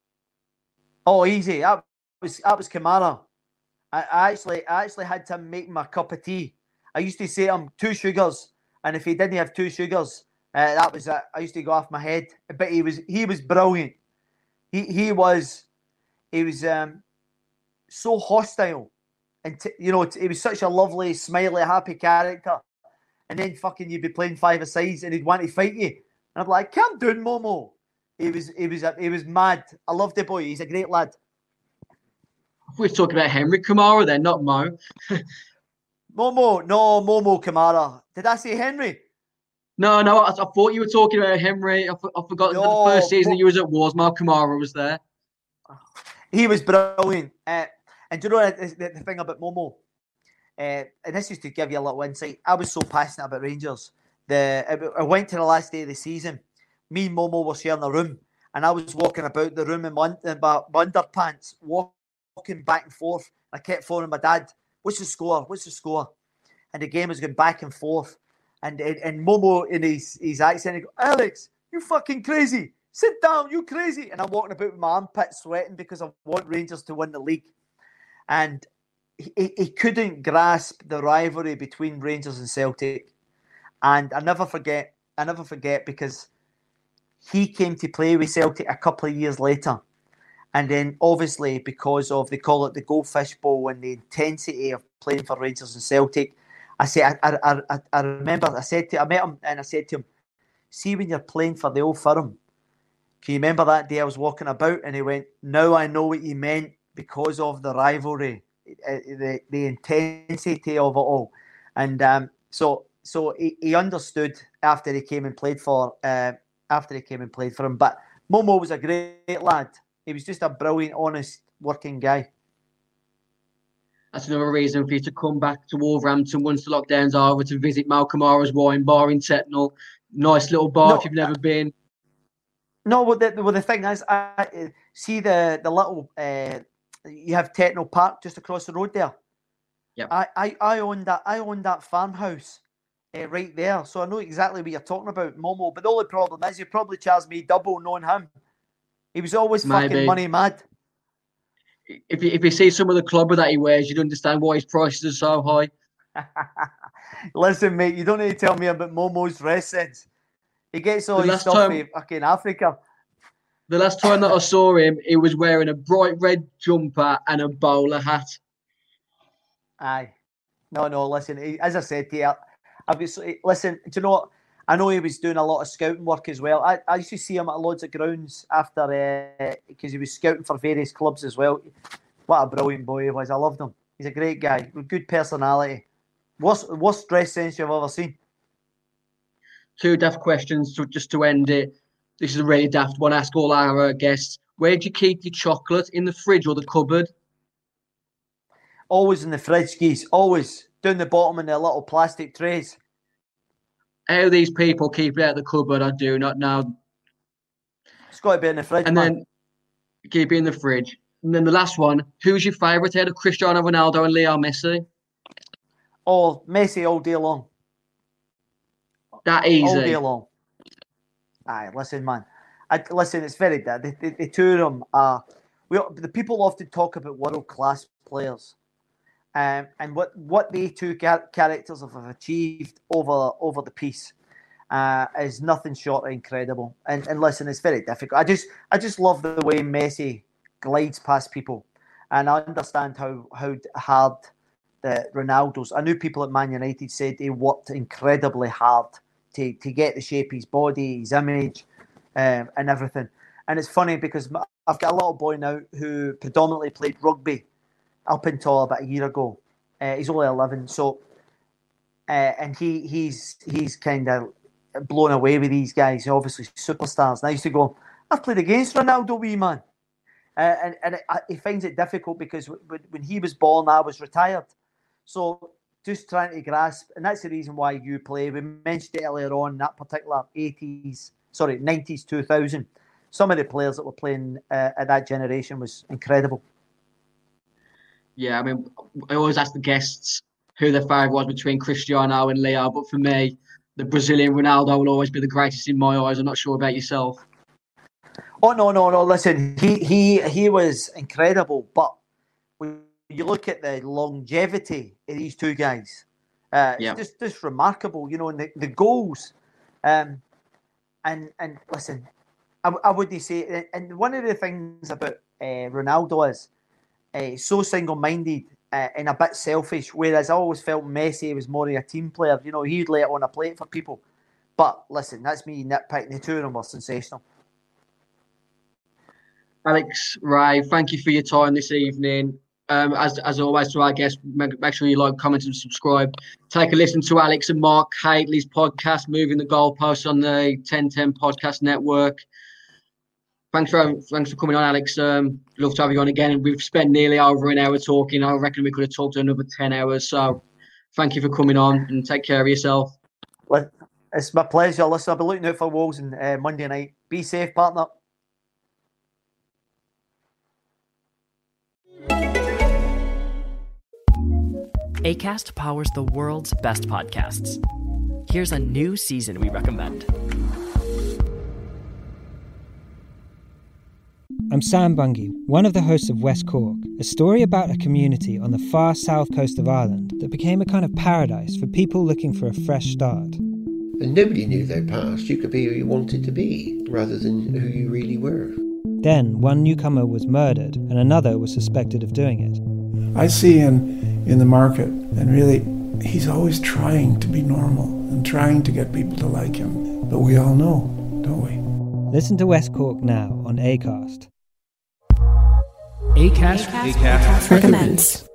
Oh, easy. That was that was Kamara. I, I actually I actually had to make my cup of tea. I used to say to him two sugars, and if he didn't have two sugars, uh, that was it. I used to go off my head. But he was he was brilliant. He he was he was um, so hostile, and t- you know he was such a lovely, smiley, happy character. And then fucking you'd be playing five-a-sides and he'd want to fight you. And I'd be like, calm down, Momo. He was he was he was mad. I love the boy. He's a great lad. We're talking about Henry Kamara then, not Mo. Momo, no, Momo Kamara. Did I say Henry? No, no, I, I thought you were talking about Henry. I, I forgot no, the first season Mo- you was at Wolves, Mo Kamara was there. He was brilliant. Uh, and do you know the, the, the thing about Momo? Uh, and this is to give you a little insight. I was so passionate about Rangers. The I went to the last day of the season. Me and Momo were sharing a room, and I was walking about the room in my, in my underpants, walking back and forth. I kept phoning my dad. What's the score? What's the score? And the game was going back and forth. And and, and Momo in his, his accent, he goes, Alex, you fucking crazy. Sit down, you crazy. And I'm walking about with my armpits sweating because I want Rangers to win the league. And He, he couldn't grasp the rivalry between Rangers and Celtic. And I never forget, I never forget because he came to play with Celtic a couple of years later. And then obviously because of, they call it the Goldfish Bowl and the intensity of playing for Rangers and Celtic, I said, I, I, I, I remember, I said to, I met him and I said to him, see when you're playing for the Old Firm, can you remember that day I was walking about? And he went, now I know what you meant because of the rivalry. The, the intensity of it all, and um, so so he, he understood after he came and played for uh, after he came and played for him. But Momo was a great lad. He was just a brilliant, honest, working guy. That's another reason for you to come back to Wolverhampton once the lockdowns are over to visit Mal Kamara's wine bar in Tetnall. Nice little bar no, if you've never uh, been. No, well the, well, the thing is, I see the the little. Uh, You have Tetnall Park just across the road there. Yeah, I, I, I own that. I own that farmhouse uh, right there, so I know exactly what you're talking about, Momo. But the only problem is, you probably charged me double knowing him. He was always Maybe. fucking money mad. If you, if you see some of the clubber that he wears, you'd understand why his prices are so high. Listen, mate, you don't need to tell me about Momo's dress sense. He gets all the his stuff time... in fucking Africa. The last time that I saw him, he was wearing a bright red jumper and a bowler hat. Aye. No, no, listen, he, as I said to you, I've got, listen, do you know what? I know he was doing a lot of scouting work as well. I, I used to see him at loads of grounds after, because uh, he was scouting for various clubs as well. What a brilliant boy he was. I loved him. He's a great guy with good personality. Worst, worst dress sense you've ever seen? Two daft questions to, just to end it. This is a really daft one. Ask all our uh, guests. Where do you keep your chocolate? In the fridge or the cupboard? Always in the fridge, geez. Always. Down the bottom in the little plastic trays. How these people keep it out of the cupboard, I do not know. It's got to be in the fridge, And man. then keep it in the fridge. And then the last one. Who's your favourite out of Cristiano Ronaldo and Leo Messi? Oh, Messi all day long. That easy. All day long. Aye, listen, man. I, listen, it's very bad. The, the, the two of them are. We, the people often talk about world class players, um, and what, what they two char- characters have achieved over over the piece uh, is nothing short of incredible. And and listen, it's very difficult. I just I just love the way Messi glides past people. And I understand how, how hard the Ronaldo's. I knew people at Man United said he worked incredibly hard to, to get the shape of his body, his image, um, and everything. And it's funny because I've got a little boy now who predominantly played rugby up until about a year ago. Uh, he's only eleven, so uh, and he he's he's kind of blown away with these guys. They're obviously superstars. And I used to go, I've played against Ronaldo, wee man. Uh, and and it, he finds it difficult because when, when he was born, I was retired. So just trying to grasp, and that's the reason why you play. We mentioned it earlier on, that particular eighties, sorry, nineties, two thousand. Some of the players that were playing uh, at that generation was incredible. Yeah, I mean, I always ask the guests who their favourite was between Cristiano and Leo, but for me, the Brazilian Ronaldo will always be the greatest in my eyes. I'm not sure about yourself. Oh no, no, no! Listen, he he he was incredible, but when you look at the longevity of these two guys, uh, yeah. it's just just remarkable. You know, and the, the goals, um, and and listen, I, I wouldn't say. And one of the things about uh, Ronaldo is uh, so single-minded uh, and a bit selfish. Whereas I always felt Messi was more of a team player. You know, he'd lay it on a plate for people. But listen, that's me nitpicking. The two of them were sensational. Alex, Ray, thank you for your time this evening. Um, as as always, to our guests, make, make sure you like, comment, and subscribe. Take a listen to Alex and Mark Hateley's podcast, Moving the Goalposts, on the ten ten Podcast Network. Thanks for thanks for coming on, Alex. Um, love to have you on again. We've spent nearly over an hour talking. I reckon we could have talked another ten hours. So, thank you for coming on, and take care of yourself. It's my pleasure. Listen, I'll be looking out for Wolves on uh, Monday night. Be safe, partner. Acast powers the world's best podcasts. Here's a new season we recommend. I'm Sam Bungie, one of the hosts of West Cork, a story about a community on the far south coast of Ireland that became a kind of paradise for people looking for a fresh start. And nobody knew their past. You could be who you wanted to be, rather than who you really were. Then one newcomer was murdered, and another was suspected of doing it. I see in in the market, and really, he's always trying to be normal and trying to get people to like him. But we all know, don't we? Listen to West Cork now on Acast. Acast, Acast, Acast recommends.